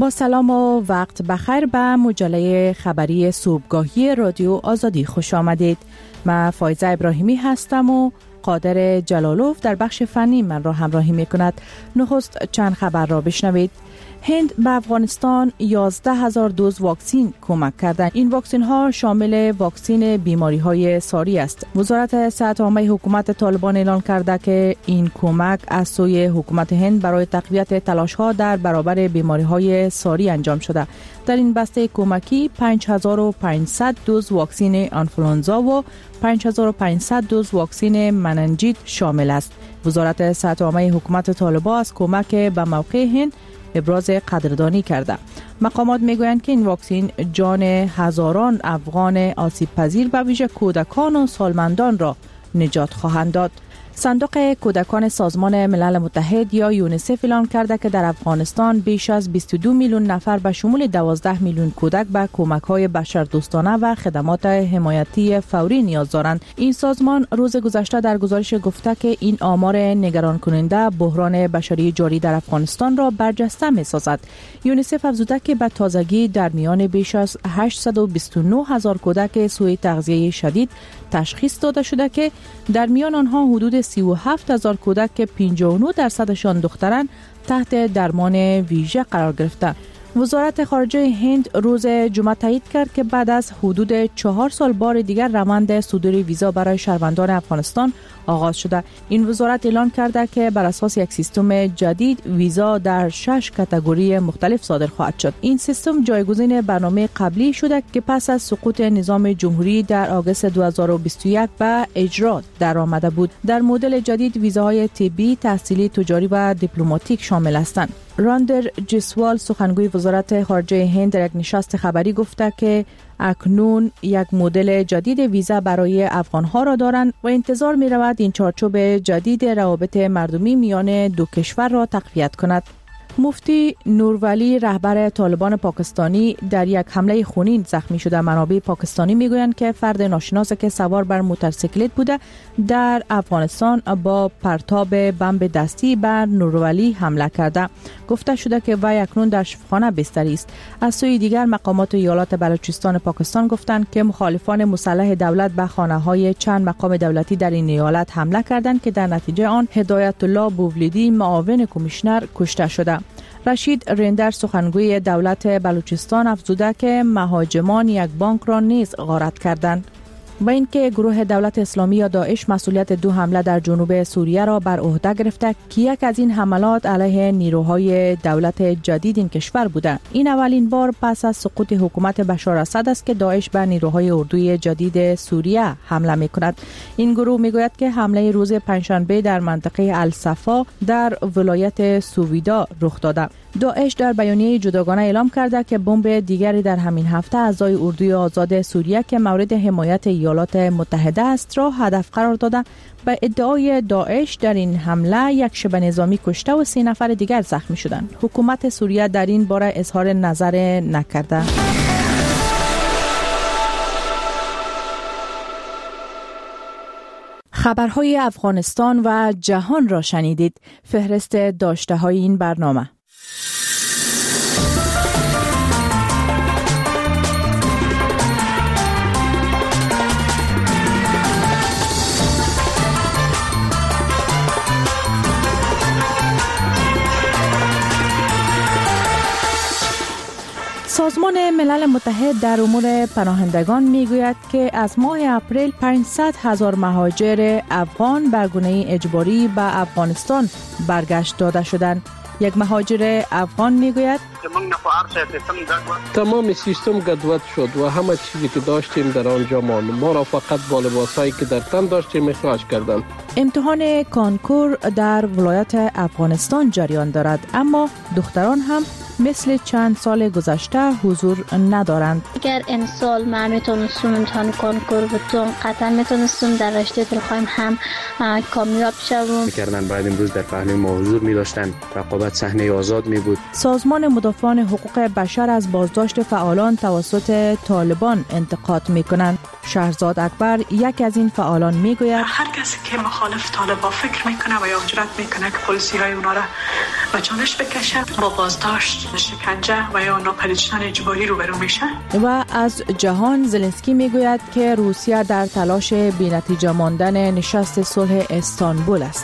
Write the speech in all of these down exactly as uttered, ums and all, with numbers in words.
با سلام و وقت بخیر به مجله خبری صبحگاهی رادیو آزادی خوش آمدید. من فایزه ابراهیمی هستم و قادر جلالوف در بخش فنی من را همراهی می کند. نخست چند خبر را بشنوید. هند به افغانستان یازده هزار دوز واکسین کمک کردند. این واکسین ها شامل واکسین بیماری های ساری است. وزارت صحت عامه حکومت طالبان اعلان کرده که این کمک از سوی حکومت هند برای تقویت تلاش ها در برابر بیماری های ساری انجام شده. در این بسته کمکی پنج هزار و پانصد دوز واکسین آنفولانزا و پنج هزار و پانصد دوز واکسین مننجیت شامل است. وزارت صحت عامه حکومت طالبان از کمک به موقع هند ابراز قدردانی کرده. مقامات میگویند که این واکسین جان هزاران افغان آسیب پذیر به ویژه کودکان و سالمندان را نجات خواهند داد. صندوق کودکان سازمان ملل متحد یا یونیسف اعلام کرده که در افغانستان بیش از بیست و دو میلیون نفر به شمول دوازده میلیون کودک به کمک‌های بشردوستانه و خدمات حمایتی فوری نیاز دارند. این سازمان روز گذشته در گزارش گفته که این آمار نگران کننده بحران بشری جاری در افغانستان را برجسته می‌سازد. یونیسف افزوده که به تازگی در میان بیش از هشتصد و بیست و نه هزار کودک سوء تغذیه شدید تشخیص داده شده که در میان آنها حدود سی و هفت هزار کودک که پنجاه و نه درصدشان دختران تحت درمان ویژه قرار گرفته. وزارت خارجه هند روز جمعه تایید کرد که بعد از حدود چهار سال بار دیگر روند صدور ویزا برای شهروندان افغانستان آغاز شده. این وزارت اعلان کرده که بر اساس یک سیستم جدید ویزا در شش کاتگوری مختلف صادر خواهد شد. این سیستم جایگزین برنامه قبلی شده که پس از سقوط نظام جمهوری در آگوست دو هزار و بیست و یک به اجرا درآمده بود. در مدل جدید ویزاهای طبی، تحصیلی، تجاری و دیپلماتیک شامل هستند. راندر جسوال سخنگوی وزارت خارجه هند در یک نشست خبری گفته که اکنون یک مدل جدید ویزا برای افغانها را دارند و انتظار می رود این چارچوب جدید روابط مردمی میان دو کشور را تقویت کند. مفتی نورولی رهبر طالبان پاکستانی در یک حمله خونین زخمی شده. منابع پاکستانی میگویند که فرد ناشناس که سوار بر موتورسیکلت بوده در افغانستان با پرتاب بمب دستی بر نورولی حمله کرده. گفته شده که وی اکنون در شفاخانه بستری است. از سوی دیگر مقامات ایالات بلوچستان پاکستان گفتند که مخالفان مسلح دولت به خانه‌های چند مقام دولتی در این ایالت حمله کردند که در نتیجه آن هدایت الله بوولیدی معاون کمیشنر کشته شده. رشید رندر سخنگوی دولت بلوچستان افزوده که مهاجمان یک بانک را نیز غارت کردند و اینکه گروه دولت اسلامی یا داعش مسئولیت دو حمله در جنوب سوریه را بر عهده گرفته که یک از این حملات علیه نیروهای دولت جدید این کشور بوده. این اولین بار پس از سقوط حکومت بشار اسد است که داعش به نیروهای اردوی جدید سوریه حمله می‌کند. این گروه میگوید که حمله روز پنجشنبه در منطقه الصفا در ولایت سویدا رخ داده. داعش در بیانیه جداگانه اعلام کرده که بمب دیگری در همین هفته اعضای اردوی آزاد سوریه که مورد حمایت ایالات متحده است را هدف قرار داده. به ادعای داعش در این حمله یک شبه نظامی کشته و سه نفر دیگر زخمی شدند. حکومت سوریه در این باره اظهار نظر نکرده. خبرهای افغانستان و جهان را شنیدید. فهرست داشته های این برنامه. سازمان ملل متحد در امور پناهندگان میگوید که از ماه اپریل پانصد هزار مهاجر افغان به گونه اجباری به افغانستان برگشت داده شدند. یک مهاجر افغان میگوید تمام سیستم گدوت شد و همه چیزی که داشتیم در آنجا ماند. ما را فقط با لباسایی که در تن داشتیم اخراج کردند. امتحان کانکور در ولایت افغانستان جریان دارد، اما دختران هم مثل چند سال گذشته حضور ندارند. اگر امسال ما میتونستم امتحان کنکور بتونم قطعا میتونستم در رشته دلخواهیم هم کامیاب شوم. میکردن بعد امروز در پهلوی ما حضور می‌داشتن، رقابت صحنه آزاد می بود. سازمان مدافعان حقوق بشر از بازداشت فعالان توسط طالبان انتقاد میکنند. شهرزاد اکبر یک از این فعالان میگوید هر کسی که مخالف طالبان فکر میکنه و یا جرأت میکنه که پلیسی های اونا را به چالش بکشه با بازداشت شکنجه و یا ناپدید شدن اجباری روبرو میشن. و از جهان زلنسکی میگوید که روسیه در تلاش بی‌نتیجه ماندن نشست صلح استانبول است.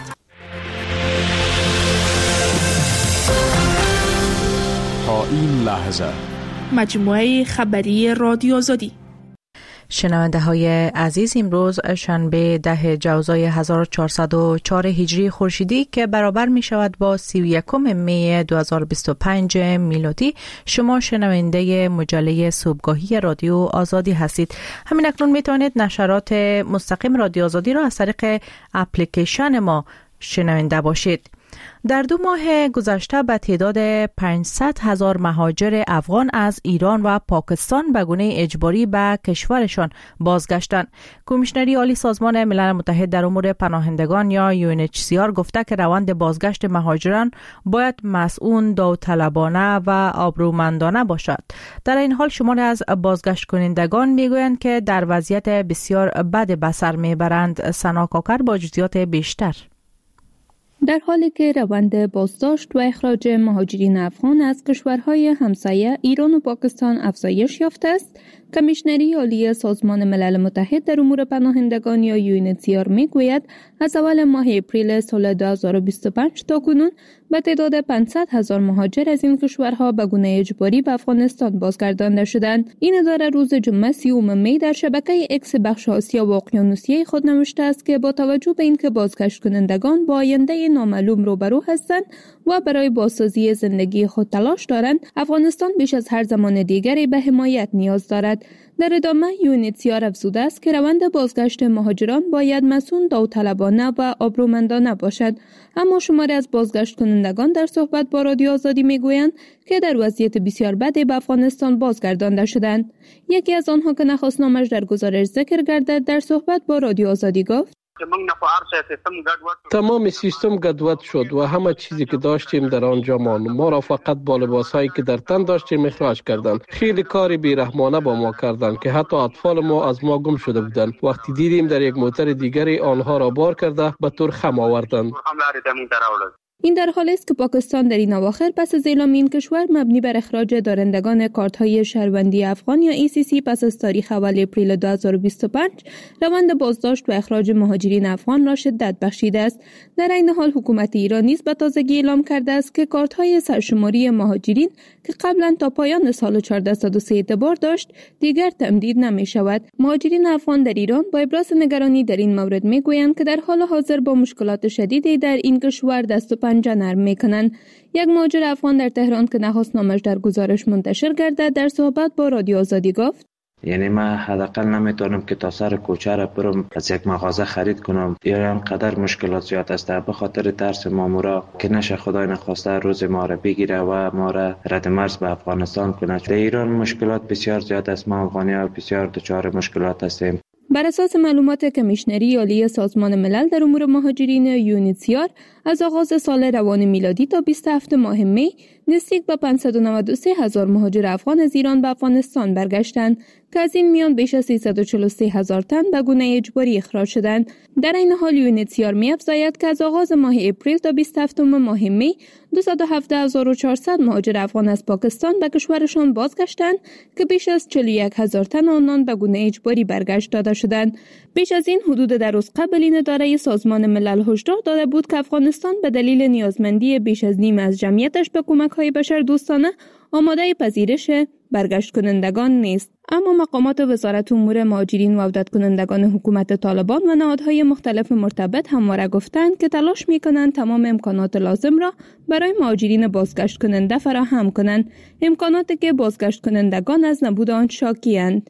تا این لحظه مجموعه خبری رادیو آزادی. شنونده های عزیز، امروز شنبه ده جوزای هزار و چهارصد و چهار هجری خورشیدی که برابر می شود با سی و یکم می دو هزار و بیست و پنج میلادی، شما شنونده مجله صبحگاهی رادیو آزادی هستید. همین اکنون می توانید نشرات مستقیم رادیو آزادی را از طریق اپلیکیشن ما شنونده باشید. در دو ماه گذشته به تعداد پانصد هزار مهاجر افغان از ایران و پاکستان به گونه اجباری به کشورشان بازگشتند. کمیشنری عالی سازمان ملل متحد در امور پناهندگان یا یو ان اچ سی آر گفته که روند بازگشت مهاجران باید مسئول، داوطلبانه و آبرومندانه باشد. در این حال شماری از بازگشت کنندگان میگویند که در وضعیت بسیار بد به سر میبرند. سنا کاکر با جزئیات بیشتر. در حالی که روند بازداشت و اخراج مهاجرین افغان از کشورهای همسایه ایران و پاکستان افزایش یافته است، کمیشنری عالی سازمان ملل متحد در امور پناهندگان یا یو ان اچ سی آر میگوید از اول ماه اپریل سال دو هزار و بیست و پنج تا کنون به تعداد پانصد هزار مهاجر از این کشورها به گونه اجباری به افغانستان بازگردانده شدند. این اداره روز جمعه سیوم می در شبکه اکس بخش آسیا و اقیانوسیه خود نوشته است که با توجه به اینکه بازگشت کنندگان با آینده نامعلوم روبرو هستند و برای بازسازی زندگی خود تلاش دارند، افغانستان بیش از هر زمان دیگری به حمایت نیاز دارد. در ادامه یو ان اچ سی آر افزوده است که روند بازگشت مهاجران باید مسئول، داوطلبانه و آبرومندانه باشد. اما شماری از بازگشت کنندگان در صحبت با رادیو آزادی میگویند که در وضعیت بسیار بدی به افغانستان بازگردانده شدند. یکی از آنها که نخواست نامش در گزارش ذکر گردد در صحبت با رادیو آزادی گفت: تمام سیستم گدوت شد و همه چیزی که داشتیم در آنجا ماند. ما را فقط با لباسایی که در تن داشتیم اخراج کردند. خیلی کاری بیرحمانه با ما کردند که حتی اطفال ما از ما گم شده بودند. وقتی دیدیم در یک موتر دیگری آنها را بار کرده به طور خم آوردند. این در حالی است که پاکستان در این اواخر پس از اعلام این کشور مبنی بر اخراج دارندگان کارت‌های شهروندی افغان یا ای سی سی پس از تاریخ اول اپریل دو هزار و بیست و پنج روند بازداشت و اخراج مهاجرین افغان را شدت بخشیده است. در این حال حکومت ایران نیز به تازگی اعلام کرده است که کارت‌های سرشماری مهاجرین که قبلا تا پایان سال چهارصد و سه اعتبار داشت دیگر تمدید نمی‌شود. مهاجرین افغان در ایران با ابراز نگرانی در این مورد می‌گویند که در حال حاضر با مشکلات شدیدی در این کشور دست و پنجه نرم میکنند. یک مهاجر افغان در تهران که نخواست نامش در گزارش منتشر گردد در صحبت با رادیو آزادی گفت: یعنی من حداقل نمیتونم که تا سر کوچه را برم از یک مغازه خرید کنم، یا اینقدر مشکلات زیاد است به خاطر ترس مامورا که نشه خدای نخواسته روز ما را بگیره و ما را رد مرز به افغانستان کنه. در ایران مشکلات بسیار زیاد است، ما افغانی‌ها بسیار دچار مشکلات هستیم. بر اساس معلومات کمیشنری عالی سازمان ملل در امور مهاجرین یو ان اچ سی آر از آغاز سال روان میلادی تا بیست و هفتم ماه می نزدیک به پانصد و نود و سه هزار مهاجر افغان از ایران به افغانستان برگشتند که از این میان بیش از سیصد و چهل و سه هزار تن به گونه اجباری اخراج شدند. در این حال یو ان اچ سی آر می‌افزاید که از آغاز ماه اپریل تا بیست و هفتم ماه می دویست و هفده هزار و چهارصد مهاجر افغان از پاکستان به کشورشان بازگشتند که بیش از چهل و یک هزار تن آنان به گونه اجباری برگشت داده شدند. بیش از این حدود در روز قبل این اداره سازمان ملل هشدار داده بود که افغانستان به دلیل نیازمندی بیش از نیم از جمعیتش به کمک‌های بشردوستانه آماده پذیرش برگشت کنندگان نیست. اما مقامات وزارت امور مهاجرین و عودت کنندگان حکومت طالبان و نهادهای مختلف مرتبط همواره گفتند که تلاش می‌کنند تمام امکانات لازم را برای مهاجرین بازگشت کننده فراهم کنند، امکاناتی که بازگشت کنندگان از نبود آن شاکی‌اند.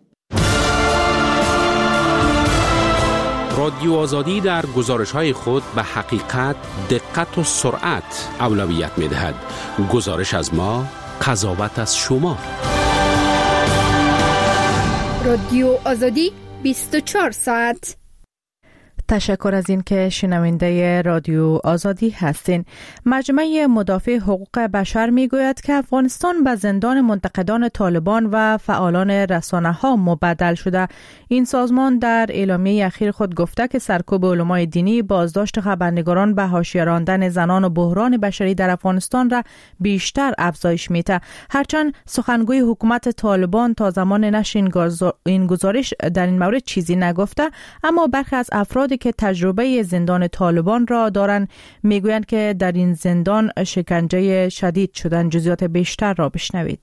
رادیو آزادی در گزارش‌های خود به حقیقت، دقت و سرعت اولویت می‌دهد. گزارش از ما، قضاوت از شما. رادیو آزادی بیست و چهار ساعت. تشکر از این که شنونده رادیو آزادی هستین. مجمع مدافع حقوق بشر می گوید که افغانستان به زندان منتقدان طالبان و فعالان رسانه ها مبدل شده. این سازمان در اعلامیه اخیر خود گفته که سرکوب علمای دینی، بازداشت خبرنگاران، به حاشیه راندن زنان و بحران بشری در افغانستان را بیشتر افزایش میده. هرچند سخنگوی حکومت طالبان تا زمان نشر این گزارش در این مورد چیزی نگفته، اما برخی از افراد که تجربه زندان طالبان را دارند میگویند که در این زندان شکنجه شدید شدن. جزئیات بیشتر را بشنوید.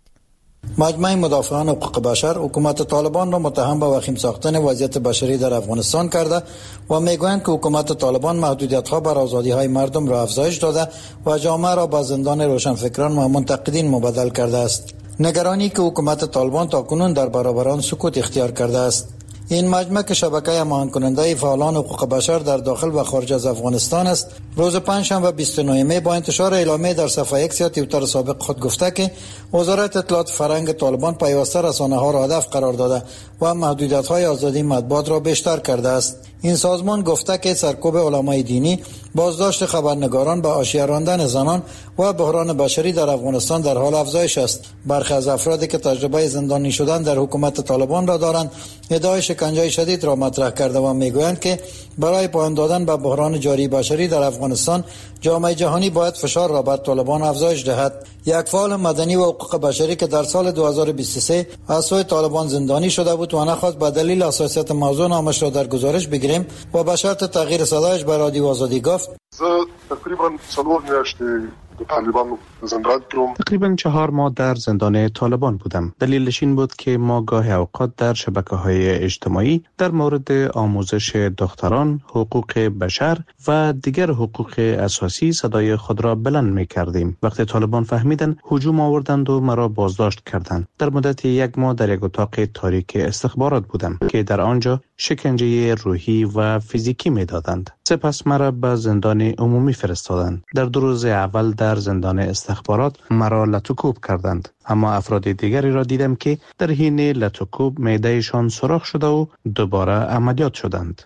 مجمع مدافعان حقوق بشر حکومت طالبان را متهم به وخیم ساختن وضعیت بشری در افغانستان کرده و میگویند که حکومت طالبان محدودیت‌ها بر آزادی‌های مردم را افزایش داده و جامعه را به زندان روشنفکران و منتقدین مبدل کرده است. نگرانی که حکومت طالبان تاکنون در برابر آن سکوت اختیار کرده است. این مجمع که شبکه هماهنگ کننده فعالان حقوق بشر در داخل و خارج از افغانستان است، روز پنجشنبه بیست و نه می با انتشار اعلامیه در صفحه ایکس یا توییتر سابق خود گفته که وزارت اطلاعات فرهنگ طالبان پیوسته رسانه‌ها را هدف قرار داده و محدودیت‌های آزادی مطبوعات را بیشتر کرده است. این سازمان گفته که سرکوب علمای دینی، بازداشت خبرنگاران، به حاشیه راندن زنان و بحران بشری در افغانستان در حال افزایش است. برخی از افرادی که تجربه زندانی شدن در حکومت طالبان را دارند، ادعای شکنجه شدید را مطرح کرده و میگویند که برای پایان دادن به بحران جاری بشری در افغانستان، جامعه جهانی باید فشار را بر طالبان افزایش دهد. یک فعال مدنی و حقوق بشری که در سال دو هزار و بیست و سه از سوی طالبان زندانی شده بود و نخواست به دلیل حساسیت موضوع نامش را در گزارش بگیریم و به شرط تغییر صدایش به رادیو آزادی گفت: تقریبا چهار میاشته طالبان زندان کردم. تقریبا چهار ماه در زندان طالبان بودم. دلیلش این بود که ما گاهی اوقات در شبکه‌های اجتماعی در مورد آموزش دختران، حقوق بشر و دیگر حقوق اساسی صدای خود را بلند می‌کردیم. وقتی طالبان فهمیدن، هجوم آوردند و مرا بازداشت کردند. در مدت یک ماه در یک اتاق تاریک استخبارات بودم که در آنجا شکنجه روحی و فیزیکی می‌دادند. سپس مرا به زندان عمومی فرستادند. در دو روز اول در زندان استخبارات مرا لطوکوب کردند، اما افراد دیگری را دیدم که در حین لطوکوب معدهشان سوراخ شده و دوباره عملیات شدند.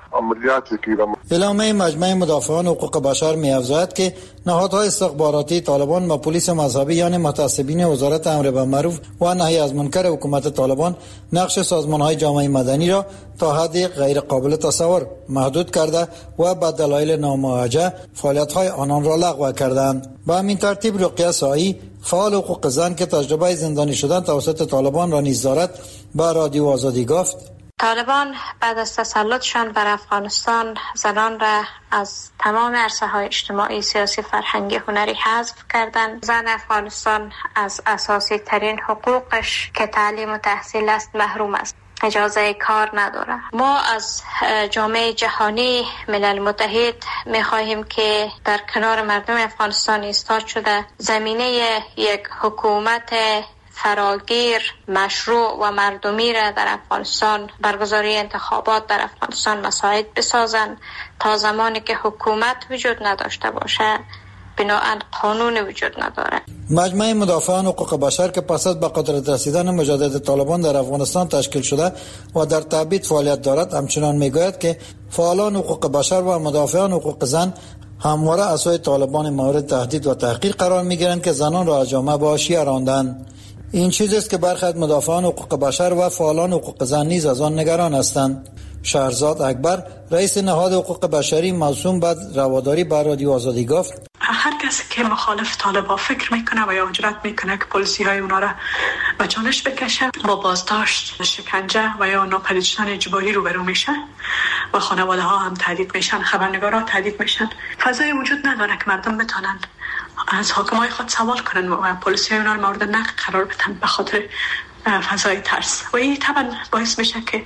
اعلامیه مجمع مدافعان حقوق بشر می‌افزاید که نهادهای استخباراتی طالبان و پلیس مذهبی یعنی متعصبین وزارت امر بالمعروف و نهی از منکر حکومت طالبان نقش سازمان‌های جامعه مدنی را تا حدی غیر قابل تصور محدود کرده و به دلایل ناموجه فعالیت‌های آنان را لغو کردند. به همین ترتیب رقیه سایی، فعال حقوق زن که تجربه زندانی شدن توسط طالبان را نیز دارد، به رادیو آزادی گفت: طالبان بعد از تسلطشان بر افغانستان زنان را از تمام عرصه‌های اجتماعی، سیاسی، فرهنگی، هنری حذف کردند. زن افغانستان از اساسی ترین حقوقش که تعلیم و تحصیل است محروم است. اجازه کار نداره. ما از جامعه جهانی، ملل متحد می‌خواهیم که در کنار مردم افغانستان ایستاد شده زمینه یک حکومت فراگیر، مشروع و مردمی را در افغانستان، برگزاری انتخابات در افغانستان مساعد بسازند. تا زمانی که حکومت وجود نداشته باشه، بناهن قانون وجود نداره. مجمع مدافعان حقوق بشر که پس از به قدرت رسیدن مجدد طالبان در افغانستان تشکیل شده و در تبعید فعالیت دارد، همچنان میگوید که فعالان حقوق بشر و مدافعان حقوق زن همواره از سوی طالبان مورد تهدید و تحقیر قرار میگیرند که زنان را از جامعه به حاشیه راندند. این چیزی است که برخی از مدافعان حقوق بشر و فعالان حقوق زن نیز از آن نگران هستند. شهرزاد اکبر، رئیس نهاد حقوق بشری موسوم به رواداری، به رادیو آزادی گفت: هر کسی که مخالف طالبان فکر میکنه و یا جرأت میکنه که پلیسی های اونا را به چالش بکشه، با بازداشت، شکنجه و یا ناپدید شدن اجباری روبرو میشه و خانواده ها هم تهدید میشن، خبرنگارا تهدید میشن. فضای وجود نداره که مردم بتونن از حاکمای خود سوال کنن و پلیسی های اونا رو مورد نقد قرار بدن به خاطر فضای ترس، و این طبعا باعث میشه که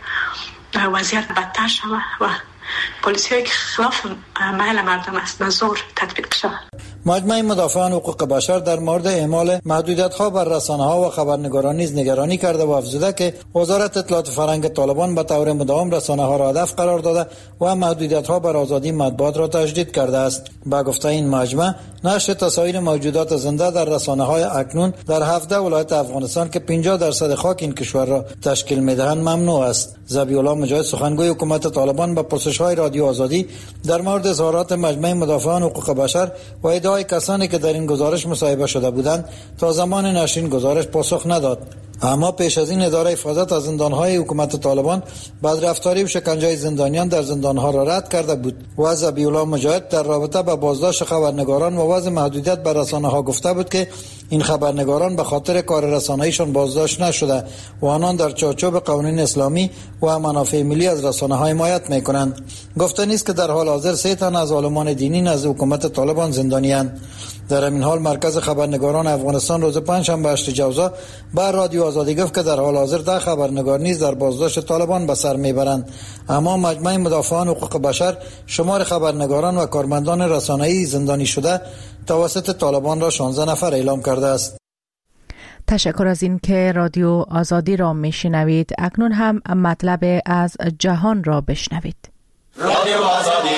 وضعیت بدتر شود و پلیسی هایی که خلاف میل مردم است به زور تطبیق شود. مجمع مدافعان حقوق بشر در مورد اعمال محدودیت‌ها بر رسانه‌ها و خبرنگاران نیز نگرانی کرده و افزوده که وزارت اطلاعات فرهنگ طالبان به طور مداوم رسانه‌ها را هدف قرار داده و محدودیت‌ها بر آزادی مطبوعات را تجدید کرده است. با گفته این مجمع، نشر تصاویر موجودات زنده در رسانه‌های اکنون در هفده ولایت افغانستان که پنجاه درصد خاک این کشور را تشکیل می‌دهند ممنوع است. ذبیح‌الله مجاهد سخنگوی حکومت طالبان به پرسش‌های رادیو آزادی در مورد اظهارات مجمع مدافعان حقوق بشر و ادعای کسانی که در این گزارش مصاحبه شده بودند تا زمان نشر این گزارش پاسخ نداد. اما پیش از این اداره حفاظت از زندان‌های حکومت طالبان بدرفتاری و شکنجه زندانیان در زندان‌ها را رد کرده بود و ذبیح‌الله مجاهد در رابطه با بازداشت خبرنگاران و وضع محدودیت بر رسانه‌ها گفته بود که این خبرنگاران به خاطر کار رسانه‌ایشان بازداشت نشده و آنان در چارچوب قوانین اسلامی و منافع ملی از رسانه‌ها حمایت می‌کنند. گفته نیست که در حال حاضر سه تن از عالمان دینی نزد حکومت طالبان زندانی‌اند. در همین حال مرکز خبرنگاران افغانستان روز پنجشنبه هشت جوزا بر رادیو آزادی گفت که در حال حاضر ده خبرنگار نیز در بازداشت طالبان به سر میبرند. اما مجمع مدافعان حقوق بشر شمار خبرنگاران و کارمندان رسانه‌ای زندانی شده توسط طالبان را شانزده نفر اعلام کرده است. تشکر از این که رادیو آزادی را میشنوید. اکنون هم مطلب از جهان را بشنوید. رادیو آزادی.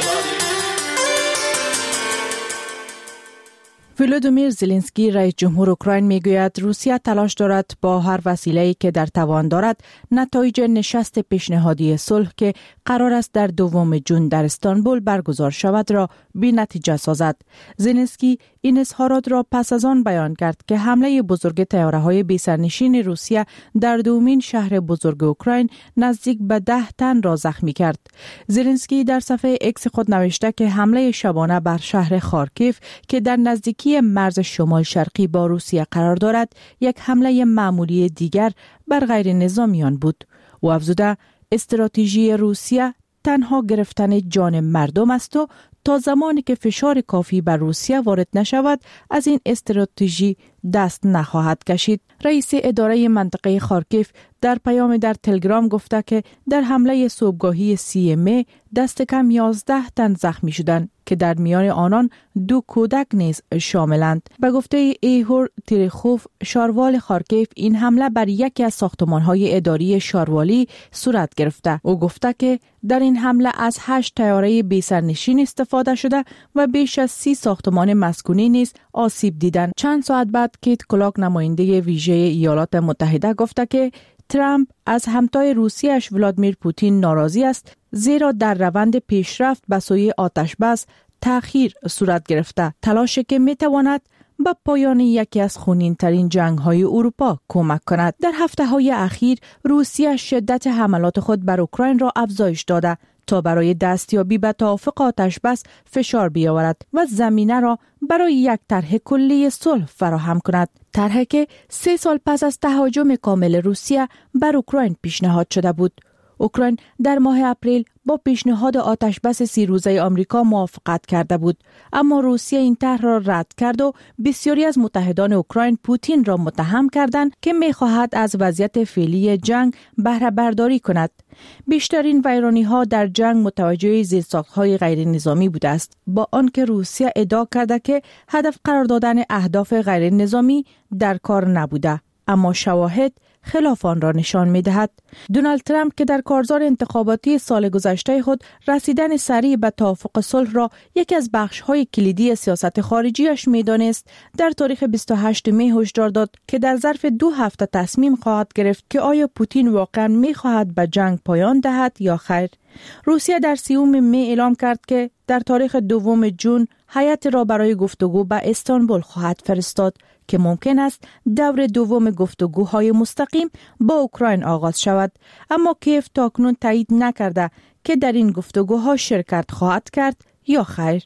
ولودیمیر زلنسکی رئیس جمهور اوکراین میگوید روسیه تلاش دارد با هر وسیله‌ای که در توان دارد نتایج نشست پیشنهادی صلح که قرار است در دوم ژوئن در استانبول برگزار شود را بی نتیجه سازد. زلنسکی این اظهارات را پس از آن بیان کرد که حمله بزرگ طیاره‌های بی‌سرنشین روسیه در دومین شهر بزرگ اوکراین نزدیک به ده تن را زخمی کرد. زلنسکی در صفحه اکس خود نوشته که حمله شبانه بر شهر خارکیف که در نزدیکی مرز شمال شرقی با روسیه قرار دارد یک حمله معمولی دیگر بر غیر نظامیان بود. و افزوده استراتژی روسیه تنها گرفتن جان مردم است و تا زمانی که فشار کافی بر روسیه وارد نشود از این استراتژی دست نخواهد کشید. رئیس اداره منطقه خارکیف در پیام در تلگرام گفته که در حمله صبحگاهی سی می دست کم یازده تن زخمی شدند که در میان آنان دو کودک نیز شاملند. به گفته ایهور تیرخوف شاروال خارکیف این حمله بر یکی از ساختمان‌های اداری شاروالی صورت گرفته. او گفته که در این حمله از هشت طیاره بی‌سرنشین استفاده شده و بیش از سی ساختمان مسکونی نیز آسیب دیدند. چند ساعت بعد کیت کلاک نماینده ویژه ایالات متحده گفته که ترامپ از همتای روسیه‌اش ولادیمیر پوتین ناراضی است زیرا در روند پیشرفت به سوی آتش بس تأخیر صورت گرفته، تلاشی که میتواند به پایان یکی از خونین‌ترین جنگ‌های اروپا کمک کند. در هفته‌های اخیر روسیه شدت حملات خود بر اوکراین را افزایش داده تا برای دستیابی به توافق آتش بس فشار بیاورد و زمینه را برای یک طرح کلی صلح فراهم کند. طرحی که سه سال پس از تهاجم کامل روسیه بر اوکراین پیشنهاد شده بود. اوکراین در ماه اپریل با پیشنهاد آتش بس سی روزه آمریکا موافقت کرده بود، اما روسیه این طرح را رد کرد و بسیاری از متحدان اوکراین پوتین را متهم کردند که می‌خواهد از وضعیت فعلی جنگ بهره برداری کند. بیشترین ویرانی‌ها در جنگ متوجه زیرساخت‌های غیر نظامی بوده است، با آنکه روسیه ادعا کرده که هدف قرار دادن اهداف غیر نظامی در کار نبوده، اما شواهد خلاف آن را نشان می‌دهد. دونالد ترامپ که در کارزار انتخاباتی سال گذشته خود رسیدن سریع به توافق صلح را یکی از بخش‌های کلیدی سیاست خارجیش می‌دانست، در تاریخ بیست و هشتم می هشدار داد که در ظرف دو هفته تصمیم خواهد گرفت که آیا پوتین واقعاً می‌خواهد به جنگ پایان دهد یا خیر. روسیه در سیوم می اعلام کرد که در تاریخ دوم ژوئن هیئت را برای گفتگو به استانبول خواهد فرستاد که ممکن است دور دوم گفتگوهای مستقیم با اوکراین آغاز شود، اما کیف تاکنون تایید نکرده که در این گفتگوها شرکت خواهد کرد یا خیر.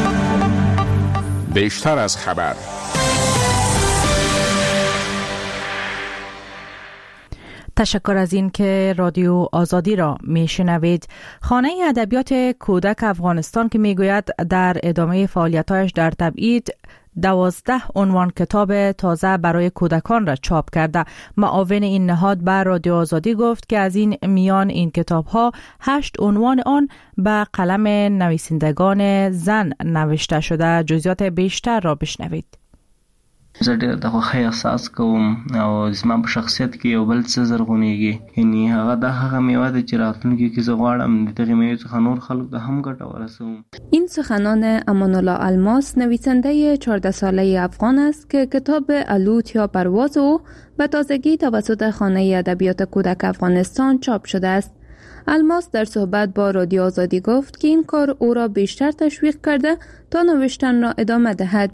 بیشتر از خبر. تشکر از این که رادیو آزادی را میشنوید. خانه ادبیات کودک افغانستان که میگوید در ادامه فعالیت‌هایش در تبعید دوازده عنوان کتاب تازه برای کودکان را چاپ کرده. معاون این نهاد به رادیو آزادی گفت که از این میان این کتاب ها هشت عنوان آن به قلم نویسندگان زن نوشته شده. جزئیات بیشتر را بشنوید. زه ډېر د خوښۍ احساس کوم او زما په شخصیت کې یو بل څه زرغونېږي، یعنی هغه د هغه میوه ده چې راتلونکي کې زه غواړم د دغې میوې څخه نور خلک ته هم ګټه ورسوم. این سخنان امان الله الماس، نویسنده چهارده ساله افغان است که کتاب الوت یا پرواز او به تازگی توسط خانه ادبیات کودک افغانستان چاپ شده است. الماس در صحبت با رادیو آزادی گفت که این کار او را بیشتر تشویق کرده تا نوشتن را ادامه دهد.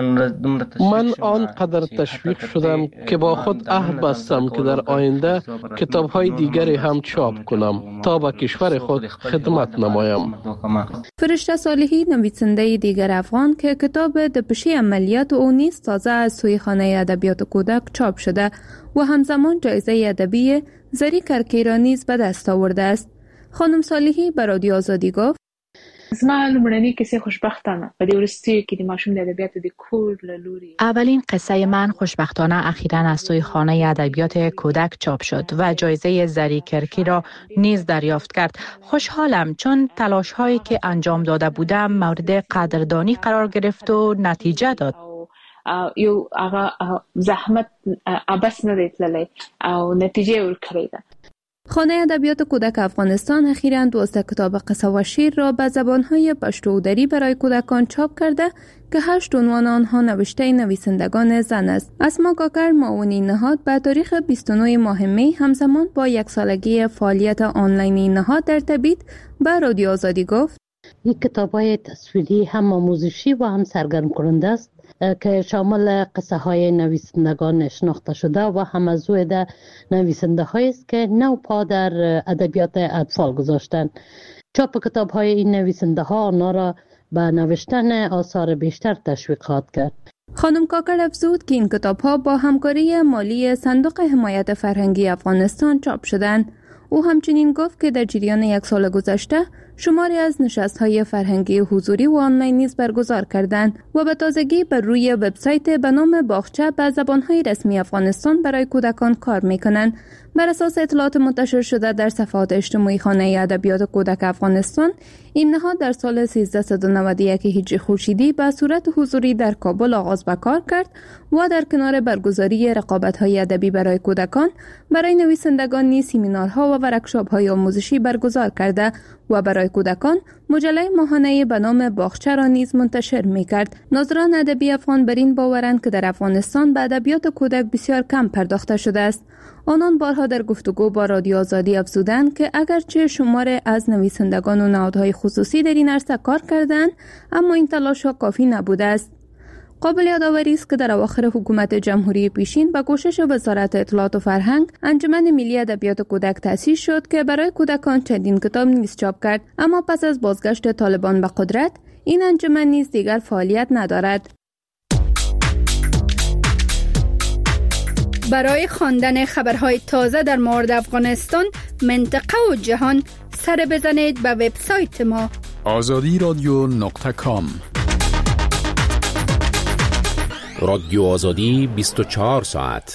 من آنقدر تشویق شدم که با خود عهد بستم که در آینده کتاب‌های دیگری هم چاپ کنم تا به کشور خود خدمت نمایم. فرشته صالحی، نویسنده دیگر افغان که کتاب دپشی عملیات او نیز تازه از سوی خانه ادبیات کودک چاپ شده و همزمان جایزه ادبی زری کرکی را نیز به دست آورده است. خانم صالحی به رادیو آزادی گفت: زما لومړنۍ کیسه خوشبختانه په دې وروستیو کې د ماشوم د ادبیاتو د کور له لوري. اولین قصه من خوشبختانه اخیراً از سوی خانه ادبیات کودک چاپ شد و جایزه زری کرکی را نیز دریافت کرد. خوشحالم چون تلاش هایی که انجام داده بودم مورد قدردانی قرار گرفت و نتیجه داد. یو هغه زحمت ابس نه دی تللی او نتیجه ورکړې ده. خانه ادبیات کودک افغانستان اخیراً دوازده کتاب قصه و شعر را به زبانهای پشتو و دری برای کودکان چاپ کرده که هشت عنوان آنها نوشته نویسندگان زن است. اسما کاکر، معاون این نهاد، به تاریخ بیست و نه ماه می همزمان با یک سالگی فعالیت آنلاین این نهاد در تبعید به رادیو آزادی گفت: این کتاب‌های تصویری هم آموزشی و هم سرگرم کننده است که شامل قصه های نویسندگان شناخته شده و هم از روی نویسنده هایی است که نو پا در ادبیات اطفال گذاشتند. چاپ کتاب های این نویسنده ها آنها را به نوشتن آثار بیشتر تشویق خواهد کرد. خانم کاکر افزود که این کتاب ها با همکاری مالی صندوق حمایت فرهنگی افغانستان چاپ شدند. او همچنین گفت که در جریان یک سال گذشته شماری از نشست‌های فرهنگی حضوری و آنلاین نیز برگزار کردند و به تازگی بر روی وبسایت به نام باغچه به زبان‌های رسمی افغانستان برای کودکان کار می‌کنند. بر اساس اطلاعات منتشر شده در صفحات اجتماعی خانه ادبیات کودک افغانستان، این نهاد در سال سیزده نود و یک هجری خورشیدی به صورت حضوری در کابل آغاز به کار کرد و در کنار برگزاری رقابت‌های ادبی برای کودکان، برای نویسندگان نیز سمینارها و ورکشاپ‌های آموزشی برگزار کرده و برای کودکان مجله ماهانه به نام باغچه را نیز منتشر می‌کرد. ناظران ادبی افغان بر این باورند که در افغانستان به ادبیات کودک بسیار کم پرداخته شده است. آنان بارها در گفتگو با رادیو آزادی افزودند که اگرچه شمار از نویسندگان و نهادهای خصوصی در این عرصه کار کردند، اما این تلاش‌ها کافی نبوده است. قابل یادآوری است که در اواخر حکومت جمهوری پیشین با کوشش وزارت اطلاعات و فرهنگ، انجمن ملی ادبیات کودک تأسیس شد که برای کودکان چندین کتاب نیز چاپ کرد، اما پس از بازگشت طالبان به قدرت، این انجمن نیز دیگر فعالیت ندارد. برای خواندن خبرهای تازه در مورد افغانستان، منطقه و جهان، سر بزنید به وبسایت ما آزادی رادیو نقطه کام. رادیو آزادی بیست و چهار ساعت.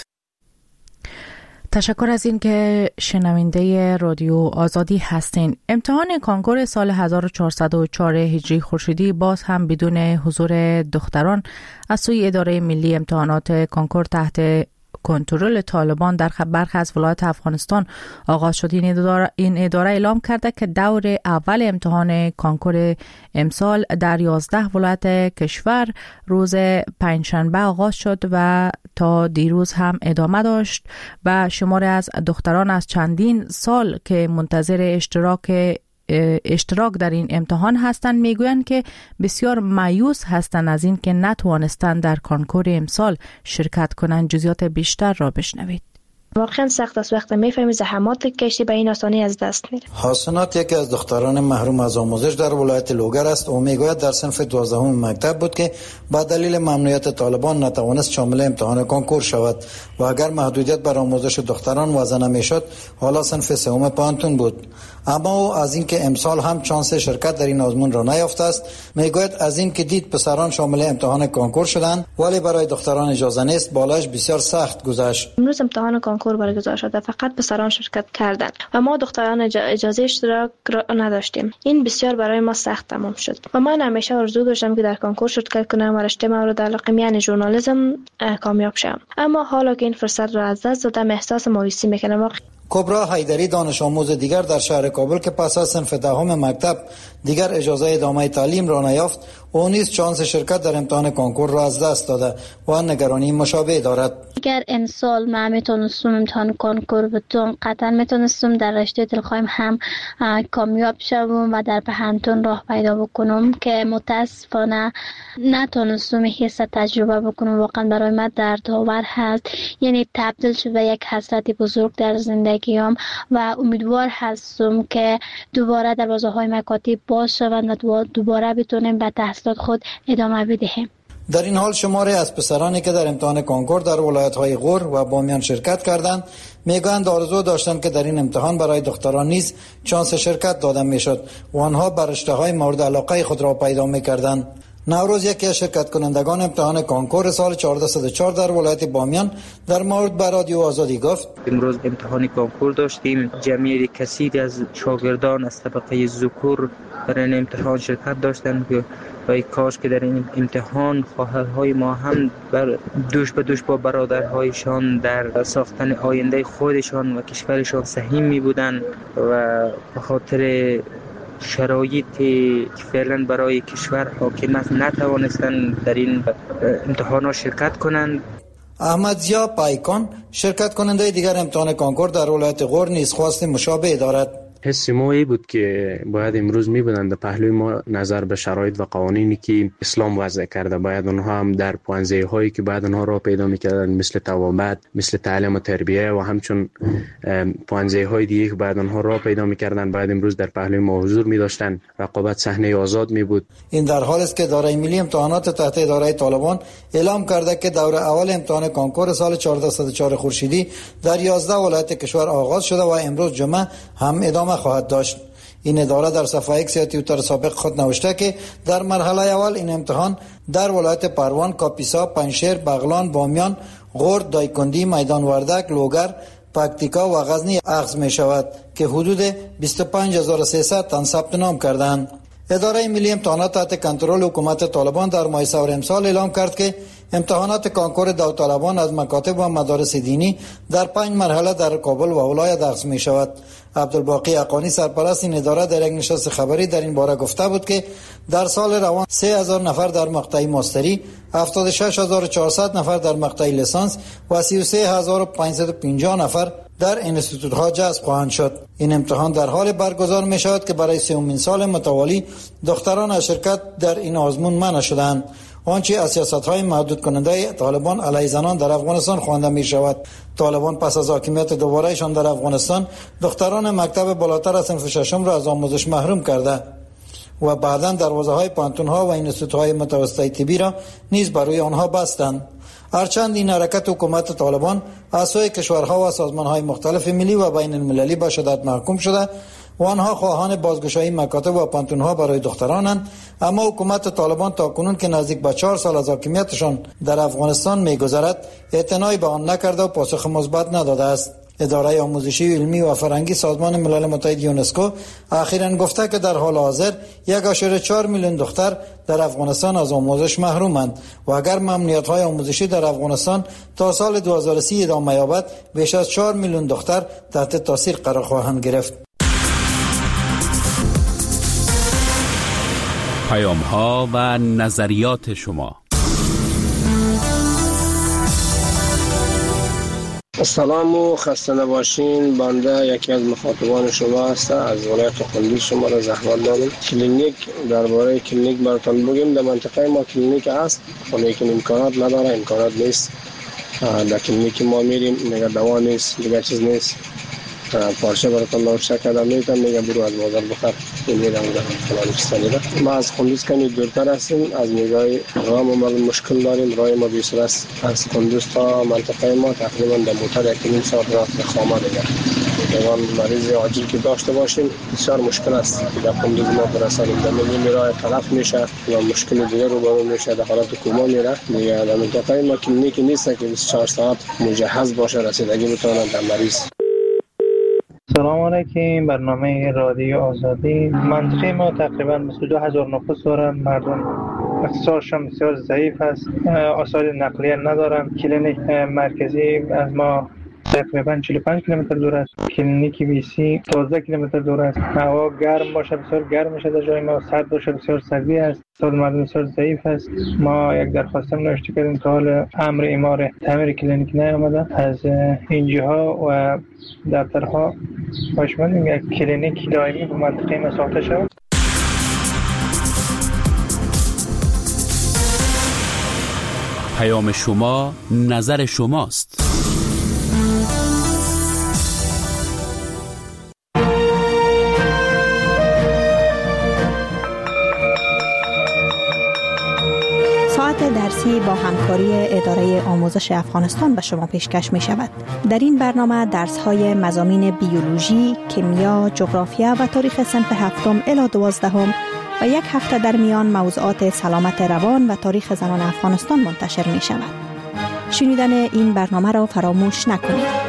تشکر از این که شنونده رادیو آزادی هستین. امتحان کنکور سال هزار و چهارصد و چهار هجری خورشیدی باز هم بدون حضور دختران از سوی اداره ملی امتحانات کنکور تحت کنترل طالبان در برخی از ولایات افغانستان آغاز شد. این اداره, این اداره اعلام کرده که دور اول امتحان کنکور امسال در یازده ولایت کشور روز پنجشنبه آغاز شد و تا دیروز هم ادامه داشت و شماری از دختران از چندین سال که منتظر اشتراک اشتراک در این امتحان هستند میگویند که بسیار مایوس هستند از این که نتوانستند در کنکور امسال شرکت کنند. جزئیات بیشتر را بشنوید. واقعا سخت است. وقتی میفهمی زحمات کشتی به این آسانی از دست میره. حسنات یکی از دختران محروم از آموزش در ولایت لوگر است. او میگوید در صنف دوازدهم مکتب بود که با دلیل ممنوعیت طالبان نتوانست شامل امتحان کنکور شود و اگر محدودیت بر آموزش دختران وضع نمیشد، حالا صنف سوم پانتون بود. اما او از اینکه امسال هم چانس شرکت در این آزمون را نیافته است میگوید از این که دید پسران شامل امتحان کنکور شدند ولی برای دختران اجازه نیست، بالایش بسیار سخت گذشت. امروز امتحان کنکور برگزار شده، فقط پسران شرکت کردند و ما دختران اجازه اشتراک را نداشتیم. این بسیار برای ما سخت تمام شد و من همیشه آرزو داشتم که در کنکور شرکت کنم و رشته مورد علاقه یعنی ژورنالیسم کامیاب شم. اما حالا که این فرصت را از دست دادم احساس مایوسی میکنم. کبرا حیدری دانش آموز دیگر در شهر کابل که پس از صنف دهم مکتب دیگر اجازه ادامه تعلیم را نیافت، او نیز چانس شرکت در امتحان کنکور را از دست داده و نگرانی مشابه دارد. اگر امسال من میتونستم امتحان کنکور بتونم قطعا میتونستم در رشته دلخواهیم هم کامیاب شوم و در پهنتون راه پیدا بکنم که متاسفانه نتونستم حس تجربه بکنم. واقعا برای من دردآور هست، یعنی تبدیل شد به یک حسرت بزرگ در زندگیم و امیدوار هستم که دوباره دروازه‌های مکاتب باز شوند و دوباره بتونیم به تحصیلات خود ادامه بدهیم. در این حال شماری از پسرانی که در امتحان کنکور در ولایت‌های غور و بامیان شرکت کردند میگویند آرزو داشتند که در این امتحان برای دختران نیز چانس شرکت داده میشد و آنها بر رشته‌های مورد علاقه خود را پیدا می‌کردند. نوروز یکی از شرکت کنندگان امتحان کنکور سال چهارصد و چهار در ولایت بامیان در مورد به رادیو آزادی گفت: امروز امتحان کنکور داشتیم. جمعیت کثیری از شاگردان از طبقه ذکور در این امتحان شرکت داشتند که و کاش که در این امتحان خواهرهای ما هم بر دوش به دوش با برادرهایشان در ساختن آینده خودشان و کشورشان سهیم می بودند و به خاطر شرایطی که فعلا برای کشور حاکم است نتوانستند در این امتحانات شرکت کنند. احمد زیا پایکان شرکت کننده دیگر امتحان کنکور در ولایت غور نیز خواست مشابه دارد. حس ما ای بود که باید امروز می بودند در پهلوی ما نظر به شرایط و قوانینی که اسلام وضع کرده باید اونها هم در پوانزه هایی که بعد اونها را پیدا میکردن مثل توابت، مثل تعلیم و تربیه و همچون پوانزه های دیگه که بعد اونها را پیدا میکردن باید امروز در پهلوی ما حضور می داشتن. رقابت صحنه آزاد می بود. این در حالی است که اداره ملی امتحانات تحت اداره طالبان اعلام کرده که دوره اول امتحان کنکور سال چهارصد و چهار خورشیدی در یازده ولایت کشور آغاز شده و امروز جمعه هم ادامه خواهد داشت. این اداره در صفحه ایکس یا توییتر سابق خود نوشته که در مرحله اول این امتحان در ولایت پروان، کاپیسا، پنشیر، بغلان، بامیان، غور، دایکندی، میدان وردک، لوگر، پکتیکا و غزنی اخذ می شود که حدود بیست و پنج هزار و سیصد تن ثبت نام کردند. اداره ملی امتحانات تحت کنترل حکومت طالبان در ماه سپر امسال اعلام کرد که امتحانات کنکور داوطلبان از مکاتب و مدارس دینی در پنج مرحله در کابل و ولایت اخذ می شود. عبدالباقی حقانی سرپرست این اداره در یک نشست خبری در این باره گفته بود که در سال روان سه هزار نفر در مقطع ماستری، هفتاد و شش هزار و چهارصد نفر در مقطع لیسانس و سی و سه هزار و پانصد و پنجاه نفر در انستیتوت ها جذب خواهند شد. این امتحان در حال برگزار می شود که برای سومین سال متوالی دختران از شرکت در این آزمون منع شدند. آنچه از سیاست‌های محدود کننده طالبان علیه زنان در افغانستان خوانده می شود. طالبان پس از حاکمیت دوبارهشان در افغانستان دختران مکتب بالاتر از صنف ششم را از آموزش محروم کرده و بعداً دروازه‌های پانتون‌ها و انستیتوت‌های متوسطه طبی را نیز برای آنها بستند. هرچند این حرکت حکومت طالبان از سوی کشورها و سازمان‌های مختلف ملی و بین المللی به شدت محکوم شده و آنها خواهان بازگشایی مکاتب و پانتون‌ها برای دخترانند، اما حکومت طالبان تاکنون که نزدیک به چهار سال از حاکمیتشان در افغانستان می‌گذرد اعتنایی به آن نکرده و پاسخ مثبت نداده است. اداره آموزشی علمی و فرهنگی سازمان ملل متحد یونسکو اخیراً گفته که در حال حاضر یک و چهار میلیون دختر در افغانستان از آموزش محرومند و اگر ممنوعیت‌های آموزشی در افغانستان تا سال دو هزار و سی ادامه یابد بیش از چهار میلیون دختر تحت تاثیر قرار خواهند گرفت. پیام ها و نظریات شما. سلام و خسته نباشین. بنده یکی از مخاطبان شما هستم. از ولایت قندوز شما را زحمت دارم. کلینیک، درباره کلینیک براتون بگیم. در منطقه ما کلینیک هست ولی امکانات نداره، امکانات نیست. در کلینیک ما میریم میگه دوا نیست، دیگه چیز نیست. پارچه براتون نوشته کردم میگم میگه برو از بازار بخر. این میگم در فلان چیزی ده. ما از قندوز کمی دورتر هستیم، از میگای راه ما مشکل داریم. راه ما بیشتر است از قندوز تا منطقه ما تقریبا در موتور یک نیم ساعت راه خامه دیگه. دوان مریض عاجل که داشته باشیم بسیار مشکل است که در کندوز ما برسانیم. در میلی راه تلف میشه و مشکل دیگر رو برون میشه، در حالت کوما میره. دیگه در منطقه ما کلینیکی نیست که بیست و چهار ساعت مجهز باشه رسیدگی بتونن در مریض. سلام علیکم، برنامه رادیو آزادی. منطقه ما تقریبا بیست و دو هزار نفوس داره. مردم اقتصادشان بسیار ضعیف است، آثار نقلیه ندارن. کلینیک مرکزی از ما تقریبا چهل و پنج کیلومتر دور است. کلینیک وی سی دوازده کیلومتر دور است. هوا گرم باشه بسیار گرم میشه در جای ما، سرد باشه بسیار سردی است. اقتصاد مردم بسیار ضعیف است. ما یک درخواست نوشته کردیم تا حال امر اعمار تعمیر کلینیک نیامده از اینجاها و دفترها. خوشمندیم یک کلینیک دائمی به منطقه ما ساخته شود. پیام شما نظر شماست. ساعت درسی با همکاری اداره آموزش افغانستان به شما پیشکش می شود. در این برنامه درس های مضامین بیولوژی، کیمیا، جغرافیا و تاریخ صنف هفتم الی دوازدهم و یک هفته در میان موضوعات سلامت روان و تاریخ زنان افغانستان منتشر می شود. شنیدن این برنامه را فراموش نکنید.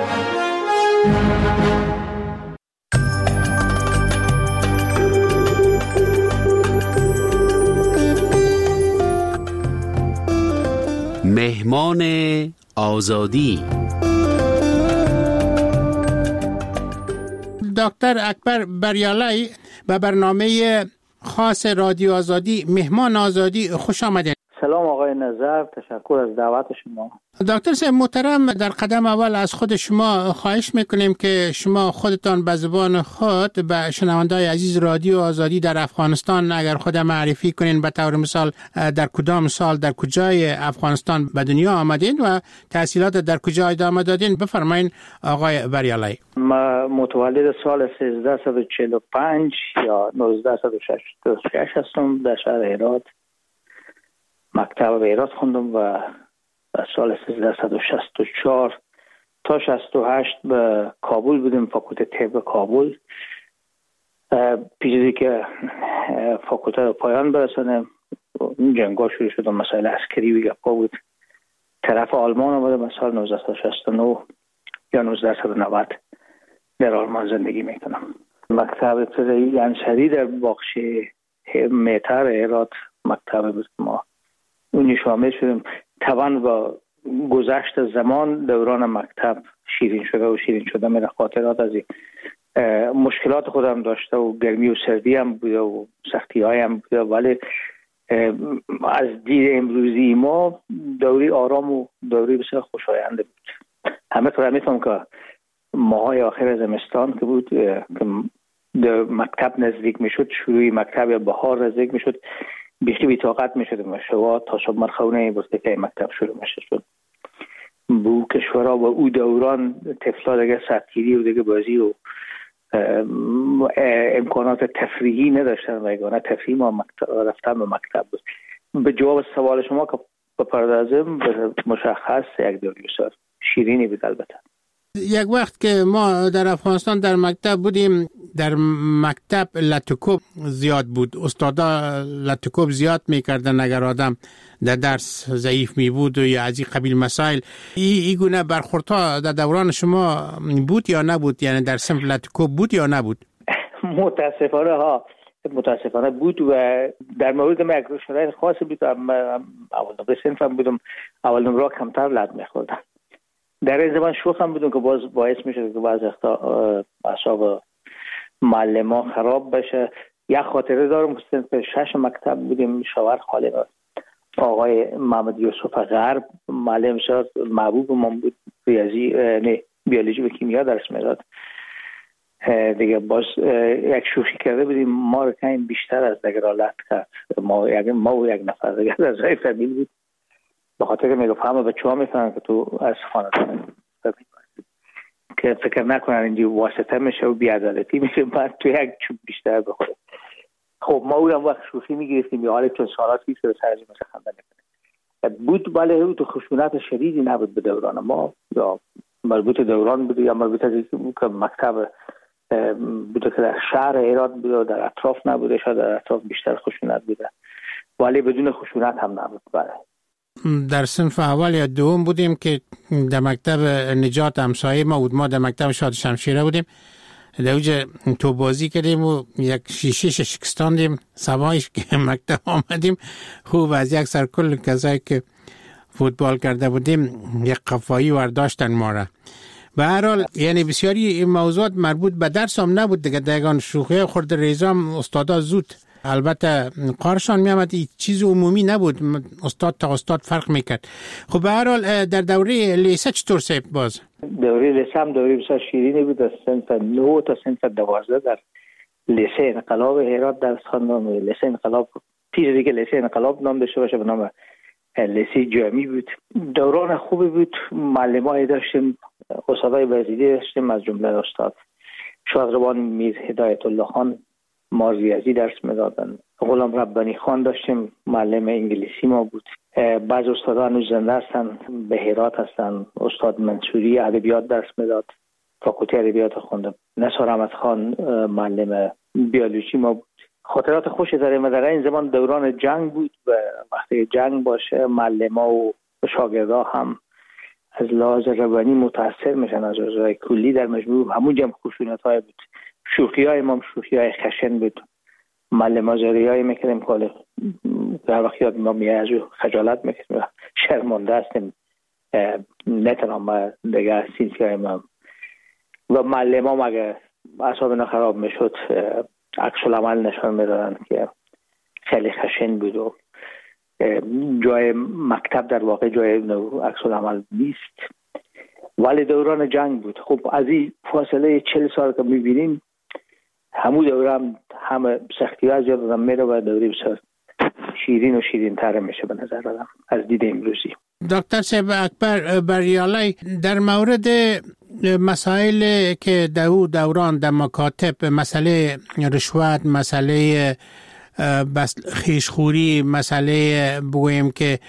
مهمان آزادی. دکتر اکبر بریالای به برنامه خاص رادیو آزادی مهمان آزادی خوش آمدید. سلام آقای نظر، تشکر از دعوت شما. دکتر صاحب محترم، در قدم اول از خود شما خواهش میکنیم که شما خودتان به زبان خود به شنونده‌های عزیز رادیو آزادی در افغانستان اگر خود معرفی کنین، به طور مثال در کدام سال در کجای افغانستان به دنیا آمدین و تحصیلات در کجا ادامه دادین. بفرمایین آقای بریالای. ما متولد سال سیزده و چهل و پنج یا نوزده و شصت و شش هستم. در شهر هرات مکتب به هرات خوندم و سال سیزده و شصت و چهار تا شصت و هشت به کابل بودیم، فاکولته طب کابل. پیشی که فاکولته رو پایان برسانه جنگا شروع شد، مسائل عسکری و گپا بود. طرف آلمان آمدم سال نوزده و شصت و نه یا نوزده و نود در آلمان زندگی میکنم. مکتب ابتدایی انصاری در باغچه مهتر هرات مکتب بود. ما اونی شامل شدیم. طبعا با گذشت زمان دوران مکتب شیرین شده و شیرین شده میره. خاطرات از مشکلات خودم داشته و گرمی و سردی هم بوده و سختی های هم بوده، ولی از دید امروزی ما دوری آرام و دوری بسیار خوشاینده بود. همه طور میتونم که ماهای آخر زمستان که بود که در مکتب نزدیک میشد، شروع مکتب یا بهار نزدیک میشد، بیخی بی‌طاقت میشد و شوا تا شب مرخونه بسته که مکتب شروع میشه شد. بو کشورها و او دوران طفلا دیگه سطحیری و دیگه بازی و امکانات تفریحی نداشتن و یگانه تفریح ما مکتب رفتن به مکتب بود. به جواب سوال شما که بپردازم به مشخص یک دوری بسیار شیرینی بود. البته یک وقت که ما در افغانستان در مکتب بودیم، در مکتب لطکوب زیاد بود، استادا لطکوب زیاد میکردن اگر آدم در درس ضعیف می بود و یا از این قبیل مسائل. ای, ای گونه برخوردها در دوران شما بود یا نبود؟ یعنی در صنف لطکوب بود یا نبود؟ متاسفانه ها متاسفانه بود و در مورد من یک شرایط خاصی بود. اول نمره صنفم بودم، اول نمره کمتر لط میخوردم. در این زمان شوخ هم بودم که باز باعث میشه که بعض وقتا اعصاب معلم ها خراب بشه. یک خاطره دارم که صنف شش مکتب بودیم، شاور خالی بود. آقای محمد یوسف غرب معلم شد، محبوب من بود. ریاضی نه بیولوژی و کیمیا درس میداد. دیگه باز یک شوخی کرده بودیم، ما رو کمی بیشتر از دیگر لط کرد. ما یک ما و یک نفر دیگه از رای فامیل بود. به خاطر که میگفت همه بچه‌ها میفهمن که تو از خانواده که فکر نکنن اینجا واسطه میشه و بی‌عدالتی میشه، بعد تو یک چوب بیشتر بخوره. خب ما اونم وقت شوخی میگرفتیم یا حالا چون سالات پیش رو سرجی مثل خنده نکنه بود، ولی تو خشونت شدیدی نبود به دوران ما یا مربوط دوران بود یا مربوط که مکتب بوده که در شهر هرات بوده و در اطراف نبوده، شاید در اطراف بیشتر خشونت بوده ولی بدون خشونت هم نبود. بله در صنف اول یا دوم بودیم که در مکتب نجات همسایه ما بود، ما در مکتب شاد شمشیره بودیم، در اوج تو بازی کردیم و یک شیشه شکستاندیم، صبحش که مکتب آمدیم خوب از یک سر کل کسایی که فوتبال کرده بودیم یک قفایی ورداشتن ما را. به هر حال یعنی بسیاری موضوعات مربوط به درس هم نبود دیگه، دگان شوخی خورد ریزام استادا زود البته قارشان می آمد، چیز عمومی نبود، استاد تا استاد فرق میکرد. خب به هر حال در دوره لیسه چطور سیب باز؟ دوره لیسه هم دوره بسیار شیرینی بود. از صنف نه تا صنف دوازده در لیسه انقلاب هرات درس خواندم. لیسه انقلاب پیش دیگه لیسه انقلاب نام داشته باشه به نام لیسه جامی بود. دوران خوبی بود، معلمای داشتیم، استادای وزیری داشتیم، از جمله استاد شادروان میر هدایت الله خان مارزیازی درس میدادن، غلام ربانی خان داشتیم معلم انگلیسی ما بود. بعض استادا هنوز زنده هستن، به هرات هستن. استاد منصوری ادبیات درس میداد، فاکولته ادبیات خونده. نثار احمد خان معلم بیولوژی ما بود. خاطرات خوشی داریم. در این زمان دوران جنگ بود و وقتی جنگ باشه معلما و شاگردا هم از لحاظ روانی متاثر میشن از لحاظ کلی. در مجموع همون جمع خشونت های بود. شوخی های ما شوخی های خشن بود. معلم آزاری های میکردیم که در وقت یاد ما میاد از خجالت میکردیم، شرمنده هستیم نتنام دیگه سینسی های ما. و معلم ها مگه اعصابنا خراب میشد عکس العمل نشان میدادن که خیلی خشن بود و جای مکتب در واقع جای عکس العمل نیست. ولی دوران جنگ بود. خب از این فاصله چهل سال که میبینیم همون دوره هم همه سختی ها از یاد آدم میره و دوره بسیار شیرین و شیرین تر میشه به نظر آدم از دید امروزی. دکتر صاحب اکبر بریالی، در مورد مسائل که در او دوران در مکاتب، مسئله رشوت، مسئله بس خیشخوری، مسئله بگویم که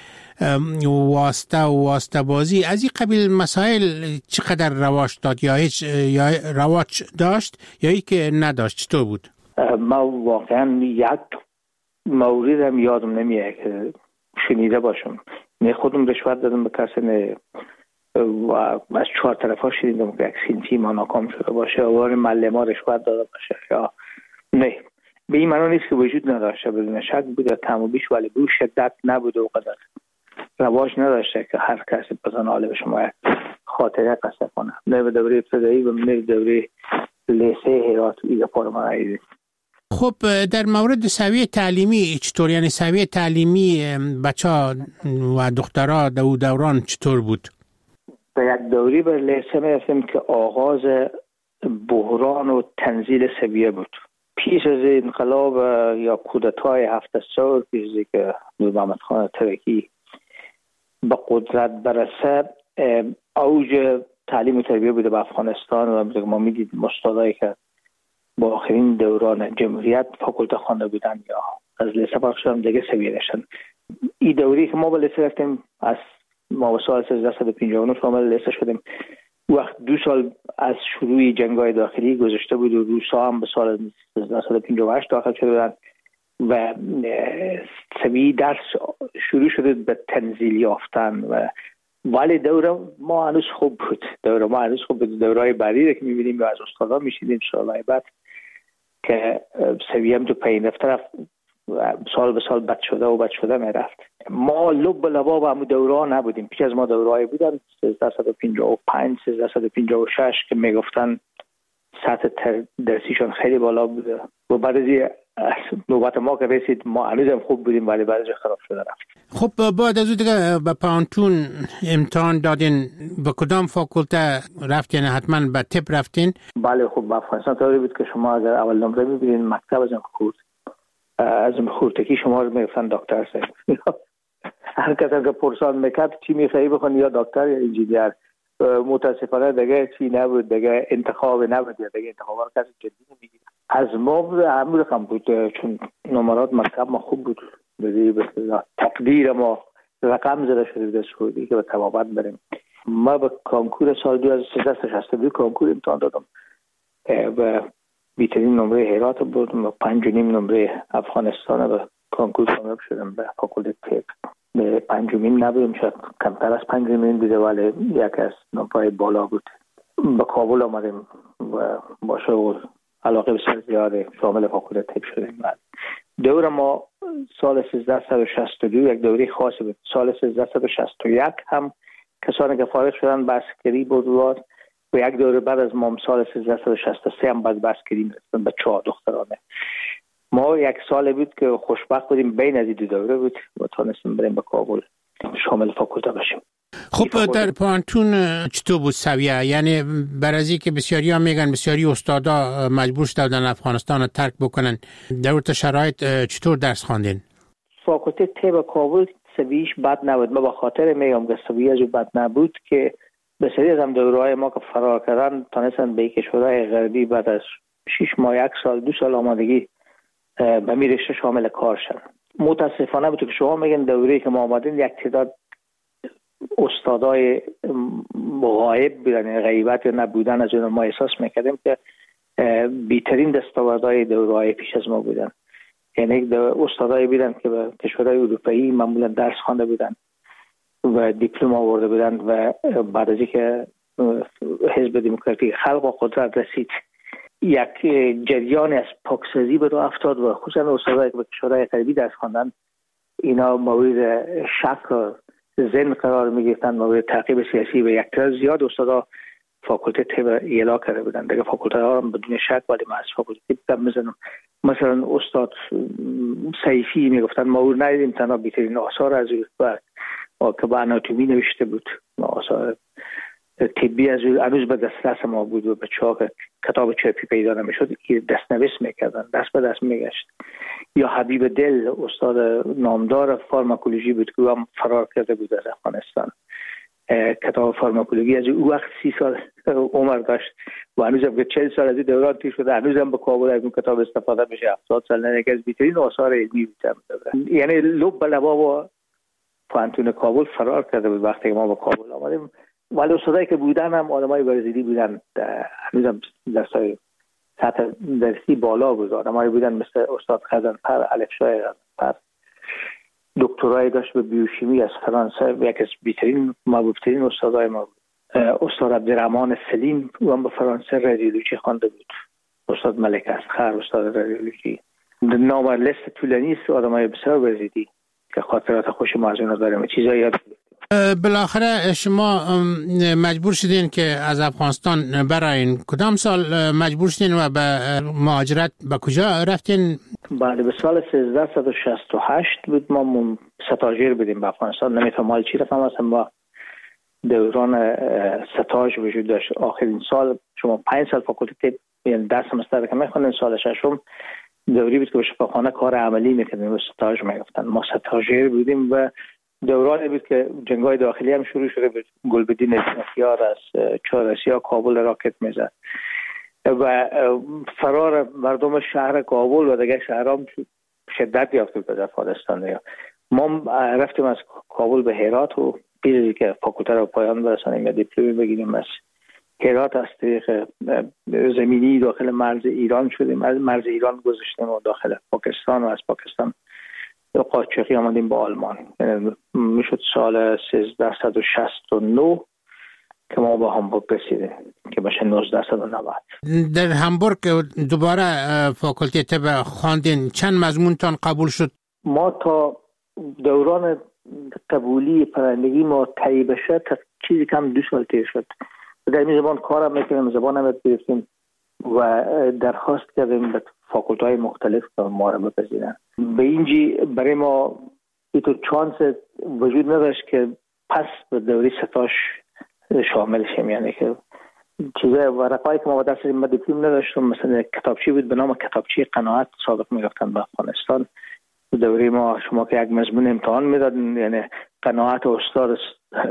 واسطه و واسطه بازی، از این قبیل مسائل چقدر رواج داد یا هیچ یا رواج داشت یا ای که نداشت؟ چطور بود؟ ما واقعا یک مورد هم یادم نمیاد که شنیده باشم. نه خودم رشوت دادم به کسی، نه و از چهار طرف ها شنیدم که یک سینتی ما ناکام شده باشه و معلم ها رشوت داده باشه یا نه. به این معنی نیست که وجود نداشته، بدون شک بود تمام بیش، ولی به شدت نبود و قدر رواج نداشته که هر کسی بزن حاله به شما خاطره قصه کنه. نه به دوره ابتدایی و نه به دوره لیسه هرات ایده پارمانایی. خب در مورد سویه تعلیمی چطور؟ یعنی سویه تعلیمی بچه ها و دخترها در دوران چطور بود؟ به یک دوری به لیسه میرسیم که آغاز بحران و تنزیل سویه بود. پیش از انقلاب یا کودتای هفت سال پیش از که نور محمد خان ترکی به قدرت برسه، اوج تعلیم و تربیه بوده به افغانستان و ما میدید استادایی که با آخرین دوران جمهوریت فاکولته خوانده بودن یا از لیسه فرق شدن دیگه سویه داشتن. این دوری که ما به لیسه رفتیم از ما به سال سیزده پنجاه و نه شامل لیسه شدیم. وقت دو سال از شروع جنگ‌های داخلی گذشته بود و روسا هم به سال سیزده پنجاه و هشت داخل شده بودن و سوی درس شروع شده به تنزیل یافتن و ولی دوره ما هنوز خوب بود. دوره ما هنوز خوب بود. دورهای بعدی که می‌بینیم یا از استادا می‌شنیدیم سال‌های بعد که سویه هم تو پایین رفته سال به سال بد شده و بد شده میرفت. ما لب به لبا با همون دوره نبودیم. پیش از ما دوره‌ای بودن سیزده پنجاه و پنج سیزده پنجاه و شش که میگفتن سطح درسیشون خیلی بالا بوده و بعد از نوبت ما که رسید ما هنوزم خوب بودیم ولی بعدش خراب شده رفت. خب بعد از اون دیگه به پانتون امتحان دادین، به کدام فاکولته رفتین؟ حتما به طب رفتین؟ بله. خب به افغانستان طوری بود که شما اگر اول نمره می‌بینید مکتب از خورد از خورتکی شما رو میگفتن دکتر صاحب. هر کسی که پرسان میکرد چی میخوایی بخونی یا دکتر یا انجینیر. متاسفانه دیگه چی نبود، دیگه انتخاب نبود یا دیگه انتخاب رو کسی جدی نمیگیره. از ما همون رقم بود چون نمرات مکتب ما خوب بود. بدی به تقدیر ما رقم زده شده بود سعودی که به تبابت بریم. ما به کانکور سال دو هزار و سیزده تا شصت و دو کانکور امتحان دادم و بیترین نمره هرات بردم و پنج و نیم نمره افغانستان و کانکور کامیاب شدم به فاکولته طب. به پنجمین نبودم، شاید کمتر از پنجمین بوده ولی یک از نمره‌های بالا بود. به کابل آمدیم و با شغل علاقه بسیار زیاد شامل فاکولته طب شدیم. دور ما سال سیزده و شصت و دو یک دوره خاصی بود. سال سیزده و شصت و یک هم کسانی که فارغ شدن به عسکری بود و یک دوره بعد از ما سال سیزده و شصت و سه هم بعد به عسکری میرسیدن به چهار دخترانه. ما یک سال بود که خوشبخت بودیم بین از این دو دوره بود و تانستیم بریم به کابل شامل فاکولته بشیم. خب در پانتون چطور بود سویه؟ یعنی برازی که بسیاری ها میگن بسیاری استادا مجبور شدن افغانستان رو ترک بکنن، در اون شرایط چطور درس خواندین؟ فاکولته طب کابل سویش بد نبود. ما به خاطر میگم که سویه از بد نبود که بسیاری از هم دوره‌های ما که فرار کردن تانستن به کشورهای غربی بعد از شش ماه یک سال دو سال آمادگی به می رشته شامل کار شدن. متاسفانه بود که شما میگن دوره‌ای که ما آمدین یک تعداد استادای غایب بودن، غیبت یا نبودن از اون ما احساس میکردیم که بیترین دستاوردهای دوره‌های پیش از ما بودن. یعنی استادای بودن که به کشورهای اروپایی معمولا درس خوانده بودن و دیپلم آورده بودن و بعد از اینکه حزب دموکراتیک خلق و قدرت رسید یک جریان از پاکسازی به راه افتاد و خصوصا استادایی که به کشورهای غربی درس خواندن اینا مورد شک و ذهن قرار می‌گرفتن، مورد تعقیب سیاسی و یک تعداد زیاد استادا فاکولته طب اعلا کرده بودن. دیگه فاکولته ها هم بدون شک ولی ما از فاکولته طب می‌زنم. مثلا استاد سیفی میگفتن ما او ندیدیم تنها بیترین آثار از او که با آناتومی نوشته بود، آثار طبی از او هنوز به دسترس ما بود و به چاق کتاب چاپی پیدا نمیشد، دستنویس میکردن، دست به دست میگشت. یا حبیب دل استاد نامدار فارماکولوژی بود که هم فرار کرده بود از افغانستان. کتاب فارماکولوژی از او وقت سی سال عمر داشت و هنوز هم که چهل سال از این دوران تیر شده هنوز هم به کابل از اون کتاب استفاده میشه. هفتاد سال نه یکی از بیترین آثار علمی بود. یعنی لب به لبا با پانتون کابل فرار کرده بود وقتی ما به کابل آمدیم. ولی استادایی که بودن هم آدمای برزیلی بودن، هنوز هم درسای سطح درسی بالا بود. آدمایی بودن مثل استاد خزنفر، الفشای خزنفر، دکترای داشت به بیوشیمی از فرانسه و یک از بیترین محبوبترین استادای ما بود. استاد عبدالرحمن سلیم او هم به فرانسه رادیولوژی خوانده بود. استاد ملک اصغر استاد رادیولوژی. نام لیست طولانی است آدمای بسیار برزیلی که خاطرات خوش ما از اونها داریم. چیزایی یاد بالاخره شما مجبور شدین که از افغانستان براین. کدام سال مجبور شدین و به مهاجرت به کجا رفتین؟ بله به سال سیزده و شصت و هشت بود. ما ستاژیر بودیم به افغانستان. نمیتونم حال چی رقم هستم با دوران ستاژ وجود داشت. آخرین سال شما پنج سال فاکولته یعنی درس سمستر که میخوندین، سال ششم دوری بود که به شفاخانه کار عملی میکردیم و ستاژ میگفتن. ما ستاژیر بودیم و دورانی بود که جنگ‌های داخلی هم شروع شده بود. گلبدین اسمخیار از چهارسیا کابل راکت میزد و فرار مردم شهر کابل و دیگه شهرام شدت یافته بود در افغانستان. ما رفتیم از کابل به هرات و پیش که فاکولته رو پایان برسانیم یا دیپلم بگیریم از هرات از طریق زمینی داخل مرز ایران شدیم، از مرز ایران گذشتیم و داخل پاکستان و از پاکستان قاچاقی آمدیم با آلمان. یعنی میشد سال سیزده و شصت و نه که ما با همبورگ رسیدیم که بشه نوزده و نود. در همبورگ دوباره فاکولته طب خواندین. چند مضمونتان قبول شد؟ ما تا دوران قبولی پرندگی ما طی بشه تا چیزی کم دو سال تیر شد. در این زبان کارم میکنیم، زبان هم گرفتیم و درخواست کردیم به فاکولته های مختلف که ما را بپذیرن. به اینجی برای ما ایتو چانس وجود نداشت که پس به دوری ستاش شامل شیم. یعنی که چیزای ورقایی که ما با دست ما دیپلم نداشتم، مثلا کتابچی بود به نام کتابچی قناعت صادق میگفتن به افغانستان. دوری ما شما که یک مضمون امتحان میدادن، یعنی قناعت استاد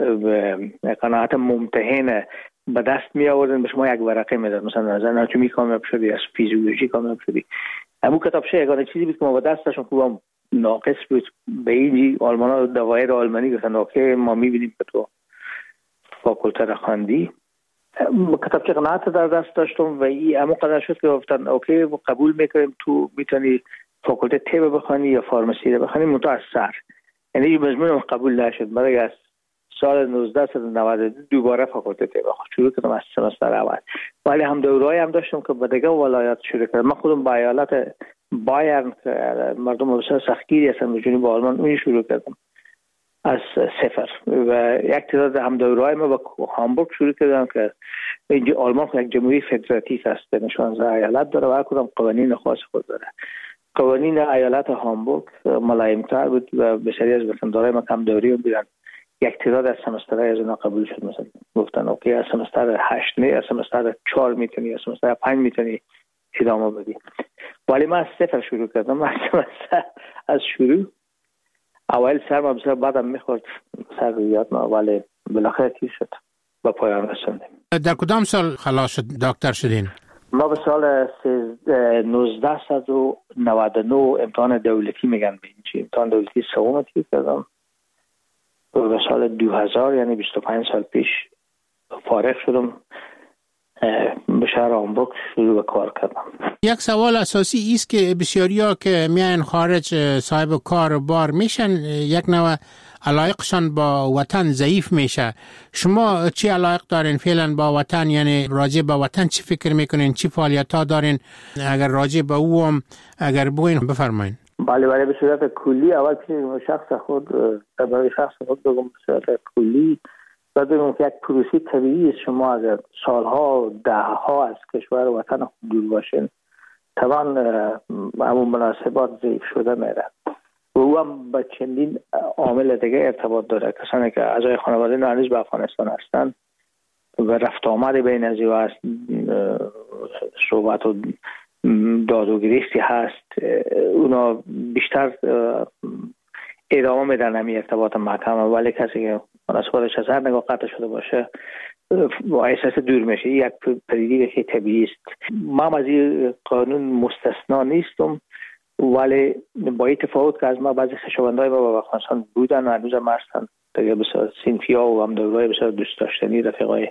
قناعت ممتحن به دست می آوردن، به شما یک ورقه میداد، مثلا از آناتومی کامیاب شدی، از فیزیولوژی کامیاب شدی. همون کتابچه یگانه چیزی بود که ما با دستشون خوبم ناقص بود. به اینجی آلمان ها دوایر آلمانی گفتن که ما میبینیم که تو فاکولته را خواندی. کتابچه قناعت در دست داشتم و این همون قدر شد که گفتن اوکی قبول میکنیم، تو میتونی فاکولته طب بخوانی یا فارمسی رو بخوانی، منتها از سر. یعنی مضمون قبول نشد. برای از سال نوزده و نود و دو دوباره فاکولته طب شروع کردم از سمستر اول. ولی هم دوره‌ای هم داشتم که به دیگه ولایت شروع کردم. من خودم با ایالت بایرن که مردم بسیار سختگیری هستن به جنوب آلمان اون شروع کردم از صفر و یک تعداد هم دوره‌ای ما با هامبورگ شروع کردم که اینجا آلمان یک جمهوری فدراتیو است، نشانزده ایالت داره و هر کدام قوانین خاص خود داره. قوانین ایالت هامبورگ ملایم‌تر بود و بسیاری از وطندارای ما کم دوری بودن. یک تعداد از سمسترهای از اینا قبول شد، مثلا گفتن اوکی از سمستر هشت نه، از سمستر چهار میتونی، از سمستر پنج میتونی ادامه بدی. ولی من از صفر شروع کردم. از سمستر از شروع اول سر ما بسیار بعدم میخورد سر یاد ما، ولی بالاخره چیز شد با پایان رسوندیم. در کدام سال خلاص شد دکتر شدین؟ ما به سال نوزده و نود و نه امتحان دولتی میگن به این امتحان دولتی سوم تیز کردم و به سال دو هزار یعنی بیست و پنج سال پیش فارغ شدم، به شهر هامبورگ شروع به کار کردم. یک سوال اساسی ایست که بسیاری ها که میان خارج صاحب کار و بار میشن یک نوع علایقشان با وطن ضعیف میشه. شما چی علایق دارین فعلا با وطن؟ یعنی راجع به وطن چی فکر میکنین؟ چی فعالیت ها دارین؟ اگر راجع به او هم اگر بگوین بفرمایین. بله بله به صورت کلی اول پیش شخص خود برای شخص خود بگم به صورت کلی بعد بگم که یک پروسی طبیعی است. شما اگر سالها ده ها از کشور و وطن خود دور باشین طبعا همون مناسبات ضعیف شده میره و او هم با چندین عامل دیگه ارتباط داره. کسانی که اعضای خانواده هنوز به افغانستان هستند و رفت آمد بین از او هست، صحبت و داد و گریستی هست، اونا بیشتر ادامه میدن همین ارتباط محکم، ولی کسی که مناسباتش از هر نگاه قطع شده باشه با احساس دور میشه. یک پدیده که طبیعی است. من از این قانون مستثنا نیستم، ولی با این تفاوت که از ما بعضی خویشاوندای ما با افغانستان بودن و هنوز هم هستن دیگه، بسیار صنفی‌ها و هم دورای بسیار دوست داشتنی، رفیقای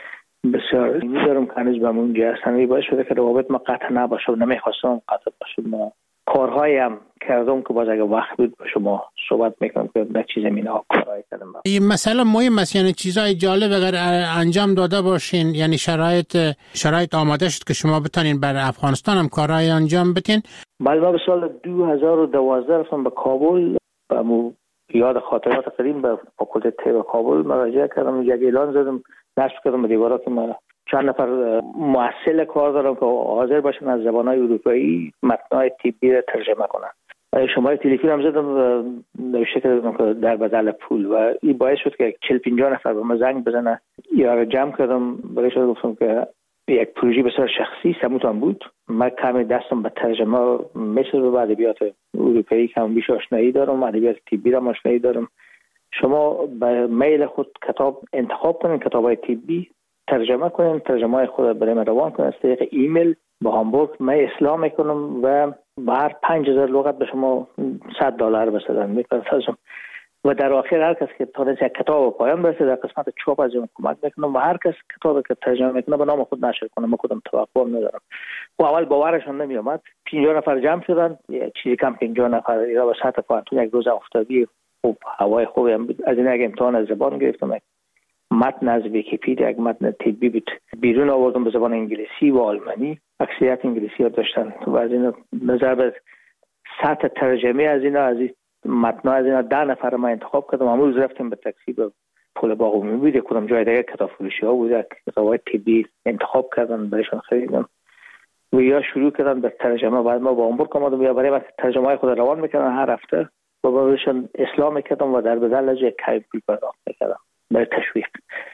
بسیار می‌دارم که هنوز به اونجا هستن. این باعث شده که روابط ما قطع نباشه و نمیخواستم قطع باشه. ما کارهایی هم کردم که باز اگه وقت بود با شما صحبت میکنم که نه چیز زمینه ها کارهایی کردم. این مسئله مهم است، یعنی چیزای جالب اگر انجام داده باشین، یعنی شرایط شرایط آماده شد که شما بتونین برای افغانستان هم کارهای انجام بدین. بله ما به سال دو هزار و دوازده رفتم به کابل، به یاد خاطرات قدیم به فاکولته طب کابل مراجعه کردم. یک اعلان زدم نصب کردم به دیوارا که ما چند نفر مؤثل کار دارم که حاضر باشن از زبان‌های اروپایی متن‌های طبی را ترجمه کنن. شماره تلفن هم زدم و نوشته کردم که در بدل پول و این باعث شد که چهل پنجاه نفر به من زنگ بزنه. یا را جمع کردم برایش گفتم که یک پروژه بسیار شخصی سموتان بود. من کمی دستم به ترجمه مثل به ادبیات اروپایی کم بیش آشنایی دارم، ادبیات طبی را آشنایی دارم. شما به میل خود کتاب انتخاب کنین، کتاب‌های طبی ترجمه کنین، ترجمه های خود برای من روان کنین از طریق ایمیل با هامبورگ من اصلاح میکنم و هر پنج هزار لغت به شما صد دلار بسدن میپردازم و در آخر هر کس که تونست یک کتاب پایان برسه در قسمت چاپ از اون کمک میکنم و هر کس کتابی که ترجمه میکنه به نام خود نشر کنه. من خودم توقع ندارم. و اول باورشون نمی اومد. پنجاه نفر جمع شدن، چیزی کم پنجاه نفر ایرا وسط کانتون یک روز افتادی خوب هوای خوبی هم بود. از این یک امتحان از زبان گرفتم، متن از ویکی‌پدیا یک متن طبی بود بیرون آوردم به زبان انگلیسی و آلمانی. اکثریت انگلیسی ها داشتن و از این نظر به سطح ترجمه از اینا از این متن از اینا ده نفر ما انتخاب کردم. امروز رفتیم به تاکسی به پل باغ عمومی بود، کدام جای دیگه کتاب فروشی ها بود، کتابای طبی انتخاب کردن برایشون خریدم و یا شروع کردن به ترجمه. بعد ما با هامبورگ آمدم یا برای ترجمه های خود روان میکردن هر هفته و برایشون اصلاح میکردم و در بدل از یک کمی پول پرداخت میکردم برای تشویق.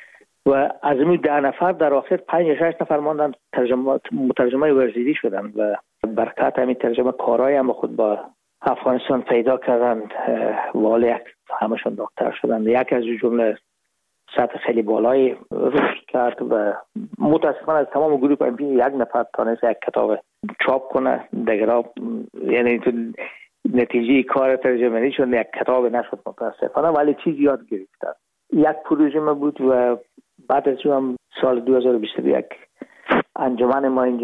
و از این ده نفر در آخر پنج یا شش نفر ماندن ترجمه مترجمای ورزیدی شدن و برکت همین ترجمه کارهای هم خود با افغانستان پیدا کردن. والا یک همشون دکتر شدن. یک از جمله سطح خیلی بالایی رشد کرد و متاسفانه از تمام گروه ام پی یک نفر تونست یک کتاب چاپ کنه. دیگرها یعنی تو نتیجه کار ترجمه‌ای شد یک کتاب نشد متاسفانه، ولی چیز یاد گرفتن. یک پروژه ما بود و بعد از اون سال دو هزار و بیست و یک انجمن ما اینجا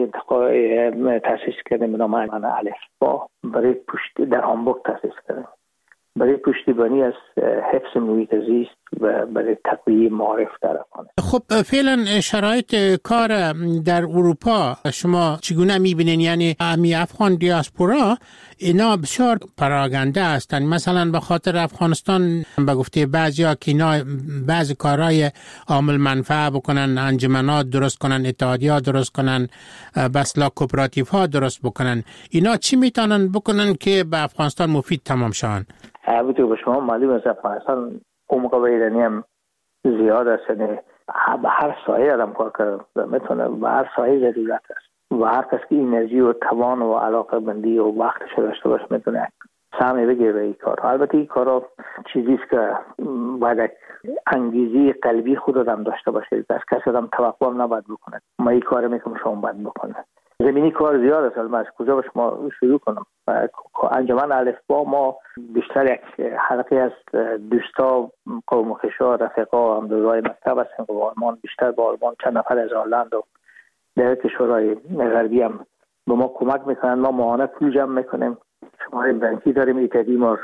تاسیس کردیم به نام انجمن الفبا برای پشت در هامبورگ تاسیس کردیم برای پشتیبانی از حفظ محیط زیست و برای تقویت معارف در افغانستان. خب فعلا شرایط کار در اروپا شما چگونه میبینین؟ یعنی امی افغان دیاسپورا اینا بسیار پراگنده هستند، مثلا به خاطر افغانستان به گفته بعضیا که اینا بعضی کارهای عامل منفعه بکنن، انجمنات درست کنن، اتحادیات درست کنن، بسلا کوپراتیف ها درست بکنن، اینا چی میتونن بکنن که به افغانستان مفید تمام شون؟ البته به شما معلوم است افغانستان عمق ایرانی هم زیاد است، یعنی به هر سایه آدم کار کرده میتونه، به هر سایه ضرورت است و هر کس که انرژی و توان و علاقه بندی و وقتش داشته باشه میتونه سهمی بگیره به این کار. البته این کارا چیزی است که باید انگیزه قلبی خود آدم داشته باشه، از کسی آدم توقع هم نباید بکنه ما این کار میکنم شما باید بکنه. زمینی کار زیاد است، من از کجا به شما شروع کنم؟ انجمن الفبا ما بیشتر یک حلقه از دوستا قوم خویشا رفقا هم دوستای مکتب هستیم که با آلمان، بیشتر با آلمان، چند نفر از هلند و در کشورهای غربی هم به ما کمک میکنن. ما ماهانه پول جمع میکنیم، شماره بانکی داریم، ایتادی ما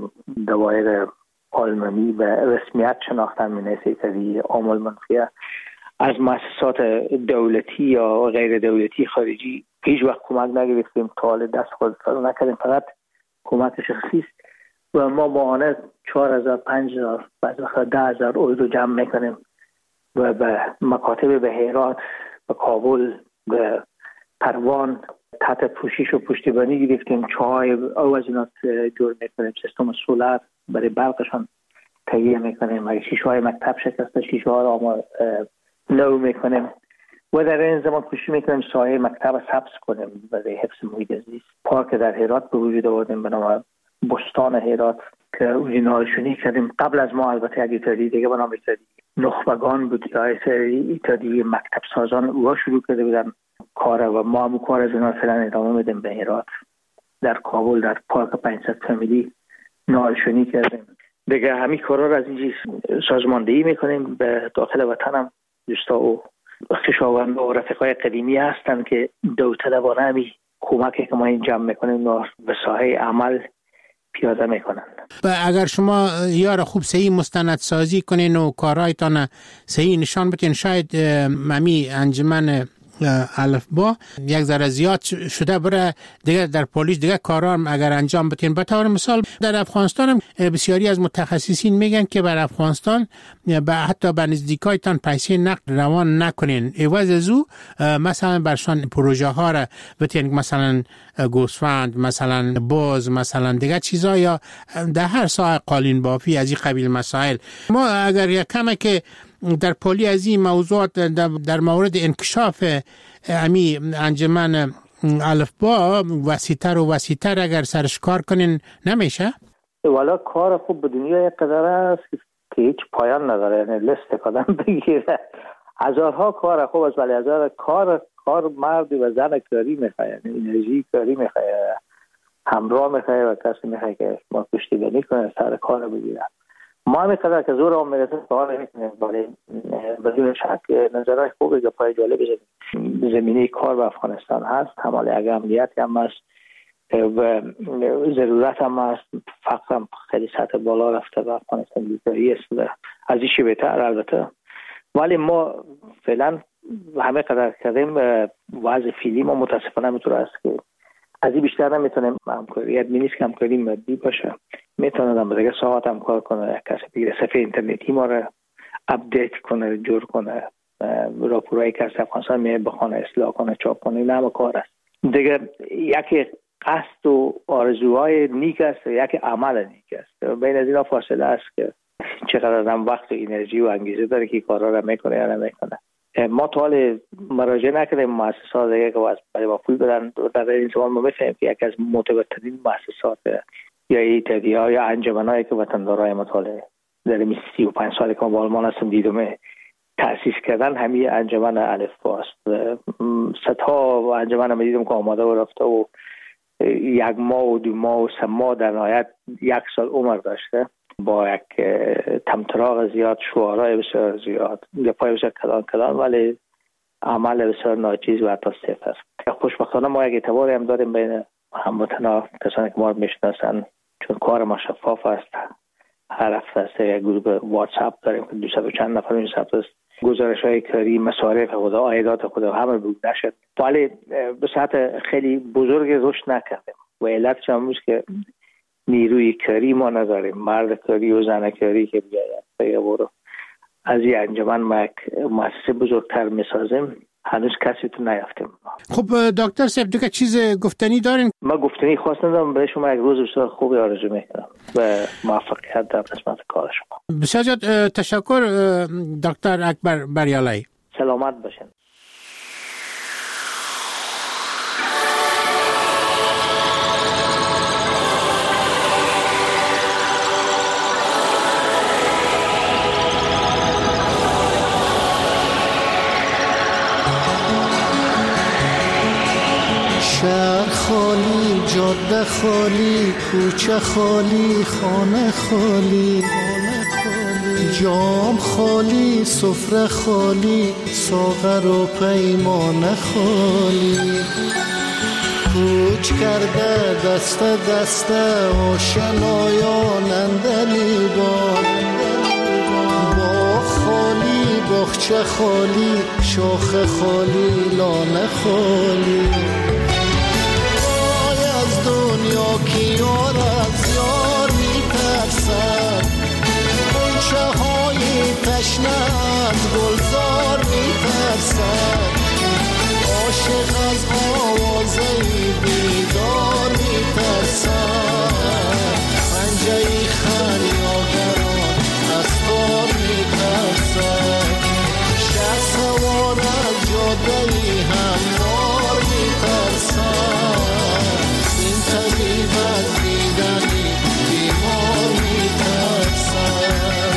دوایر آلمانی به رسمیت شناختن مینیسه ایتادی عامل منفیه. از مؤسسات دولتی یا غیر دولتی خارجی هیچ وقت کمک نگرفتیم، تا حال دست خود فرو نکردیم، فقط کمک شخصی است و ما ماهانه چهار هزار پنج هزار بعضی وقتا ده هزار اورو جمع میکنیم و به مکاتب به هرات، به کابل، به پروان تحت پوشش و پشتیبانی گرفتیم. چای او از اینا جور میکنیم، سیستم سولار برای برقشان تهیه میکنیم، اگه شیشه های مکتب شکسته شیشه ها را نو میکنیم و در این زمان کوشش میکنیم سایه مکتب سبز کنیم برای حفظ محیط زیست. پارک در هرات به وجود آوردیم به نام بستان هرات که اونجا نالشونی کردیم. قبل از ما البته یک ایتادی دیگه به نام ایتادی نخبگان بود یا ایتادی مکتب سازان اوها شروع کرده بودن کار و ما هم کار از اینا فعلا ادامه میدیم. به هرات در کابل در پارک پنجصد فامیلی نالشونی کردیم دیگه. همین کارا رو از اینجا سازماندهی میکنیم. به داخل وطن هم دوستا و خویشاوند و رفقای قدیمی هستن که داوطلبانه همی کمکی که ما این جمع میکنیم به ساحه عمل پیاده میکنن. و اگر شما یار خوب صحیح مستندسازی کنین و کارهایتان صحیح نشان بدین، شاید ممی انجمن الفبا یک ذره زیاد شده بره دیگه در پلیس دیگه کارا اگر انجام بدین. به طور مثال در افغانستان هم بسیاری از متخصصین میگن که بر افغانستان به حتی به نزدیکایتان پیسه نقد روان نکنین، عوض از او مثلا برشان پروژه ها را بتین، مثلا گوسفند، مثلا باز، مثلا دیگه چیزا، یا در هر ساحه قالین بافی از این قبیل مسائل. ما اگر یک کمه که در پلی از این موضوعات در مورد انکشاف امی انجمن الفبا وسیع‌تر و وسیع‌تر اگر سرش کار کنین نمیشه؟ والا کار خوب به دنیا یک قدر است که هیچ پایان نداره، یعنی لست کدام بگیره هزارها کار خوب است، ولی هزار کار کار مرد و زن کاری میخواد، یعنی انرژی کاری میخواد، همراه میخواد و کسی میخواد که ما پشتیبانی کنه سر کار بگیره. ما هم قدر که زور هم میرسه کار نمیکنیم، ولی بدون شک نظرهای خوبی که پای جالب زمینه کار به افغانستان هست. حمال اگه امنیت هم هست و ضرورت هم هست، فقر هم خیلی سطح بالا رفته و افغانستان بیکاری است و از این بهتر البته، ولی ما فعلا همه قدر کردیم وضع فعلی ما متاسفانه میتونه است که از این بیشتر نمیتونیم همکاری ادمینیست که همکاری مادی باشه، میتونه هم دیگه ساعت هم کار کنه، یک کسی دیگه صفحه اینترنتی ما رو اپدیت کنه، جور کنه، راپورایی که از افغانستان میاد بخونه، اصلاح کنه، چاپ کنه، این همه کار است دیگه. یکی قصد و آرزوهای نیک است و یکی عمل نیک است. بین از اینا فاصله است که چقدر هم وقت و انرژی و انگیزه داره که کارا رو میکنه یا نمیکنه. ما تا حال مراجعه نکردیم مؤسسات دیگه که برای ما پول بدن. در این زمان ما میفهمیم که یکی از معتبرترین مؤسسات یا ایتادی‌ها یا انجمنایی که وطندارای مطالعه در سی و پنج سالی که ما با آلمان هستم دیدم تأسیس کردن همین انجمن الفبا است. صدها انجمن هم دیدم که آماده و رفته و یک ماه و دو ماه و سه ماه در نهایت یک سال عمر داشته با یک تمطراق زیاد، شعارهای بسیار زیاد، گپای بسیار کلان کلان، ولی عمل بسیار ناچیز و حتی صفر. خوشبختانه ما یک اعتباری هم داریم بین هموطنا، کسانی که ما رو میشناسن، چون کار ما شفاف است. هر هفته یک گروه واتساپ داریم که دویست و چند نفر این ثبت است، گزارش های کاری، مصارف خود، عایدات خود همه بوده شد، ولی به سطح خیلی بزرگ رشد نکردیم و علتش هم است که نیروی کاری ما نداریم. مرد کاری و زن کاری که بیاید بگه برو از این انجمن ما یک مؤسسه بزرگتر میسازیم، هنوز کسی تو نیافتیم. خب دکتر صاحب دیگه چیز گفتنی دارین؟ ما گفتنی خواست ندارم، برای شما یک روز بسیار خوبی آرزو میکنم و موفقیت در قسمت کار شما. بسیار زیاد تشکر دکتر اکبر بریالایی. سلامت باشین. شهر خالی، جاده خالی، کوچه خالی، خانه خالی، جام خالی، سفره خالی، ساغر و پیمانه خالی. کوچ کرده دسته دسته آشنایان اندلیبان، باغ خالی، باغچه خالی، شاخه خالی، لانه خالی. دنیا کی یار از یار میترسد، غنچه های تشنه از گلزار میترسد، عاشق از آوازه بیدار میترسد، پنجه خریاگران از تار میترسد، شه سوار از جاده هموار میترسد، طبیب از دیدنی بیمار میترسد.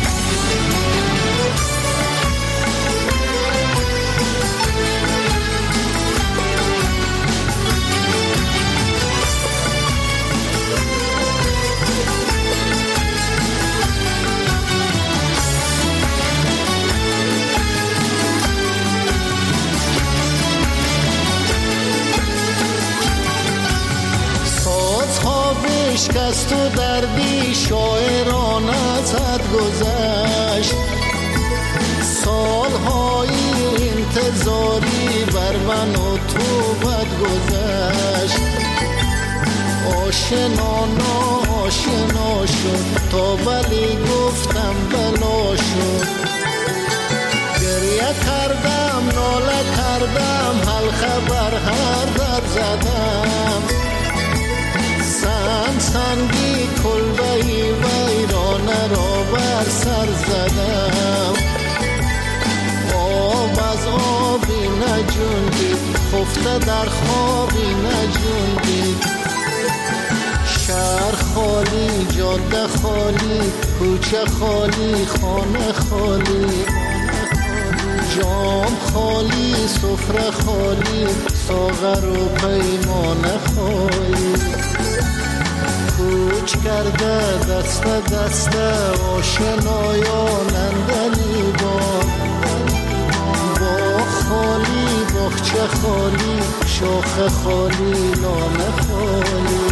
شکست و دردی شاعران ازت گذشت، سالهای انتظاری بر من و تو بد گذشت، آشنا ناآشنا شد تا ولی گفتم بلا شد، گریه کردم ناله کردم حلقه بر هر در زدم، سنگ سنگی کلبهی ویرانه را بر سر زدم، آب از آبی نجوندید خفته در خوابی نجوندید، شهر خالی، جاده خالی، کوچه خالی، خانه خالی، جام خالی، سفره خالی، ساغر و پیمانه خالی. کوچ کرده دسته دسته آشنایان اندلیبان، باغ خالی، باغچه خالی، شاخه خالی، لانه خالی.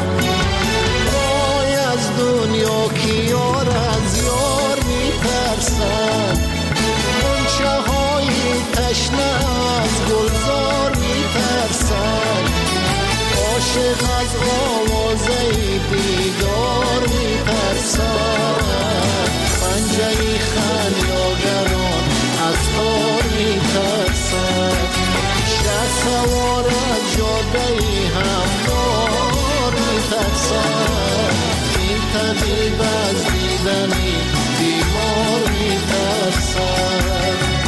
وای از دنیا کی یار از یار میترسد، غنچه های تشنه از گلزار میترسد، عاشق از آوازه بیدار میترسد، پنجه خریاگران از تار میترسد، شه سوار از جاده هموار میترسد، این طبیب از دیدنی بیمار میترسد.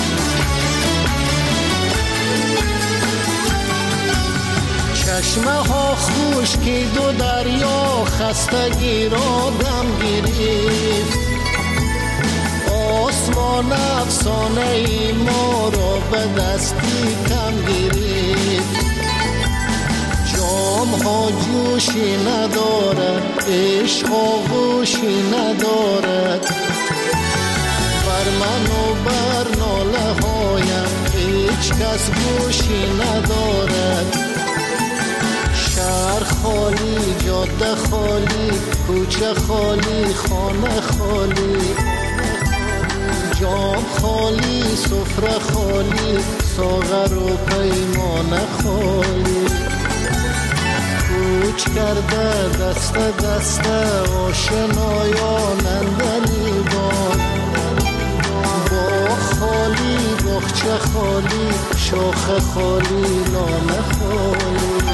چشمه ها خوش که دو دریا خستگی را دم گرفت. آسمان افسانه ای ما را به دستی کم گرفت. جام ها جوشی ندارد، عشق آغوشی ندارد. بر من و بر ناله هایم هیچ کس گوشی ندارد. شهر خالی، جاده خالی، کوچه خالی، خانه خالی. جام خالی، سفره خالی، ساغر و پیمانه خالی. کوچ کرده دست دست آشنایان اندلی بان. باغ خالی، باغچه خالی، شاخه خالی، لانه خالی.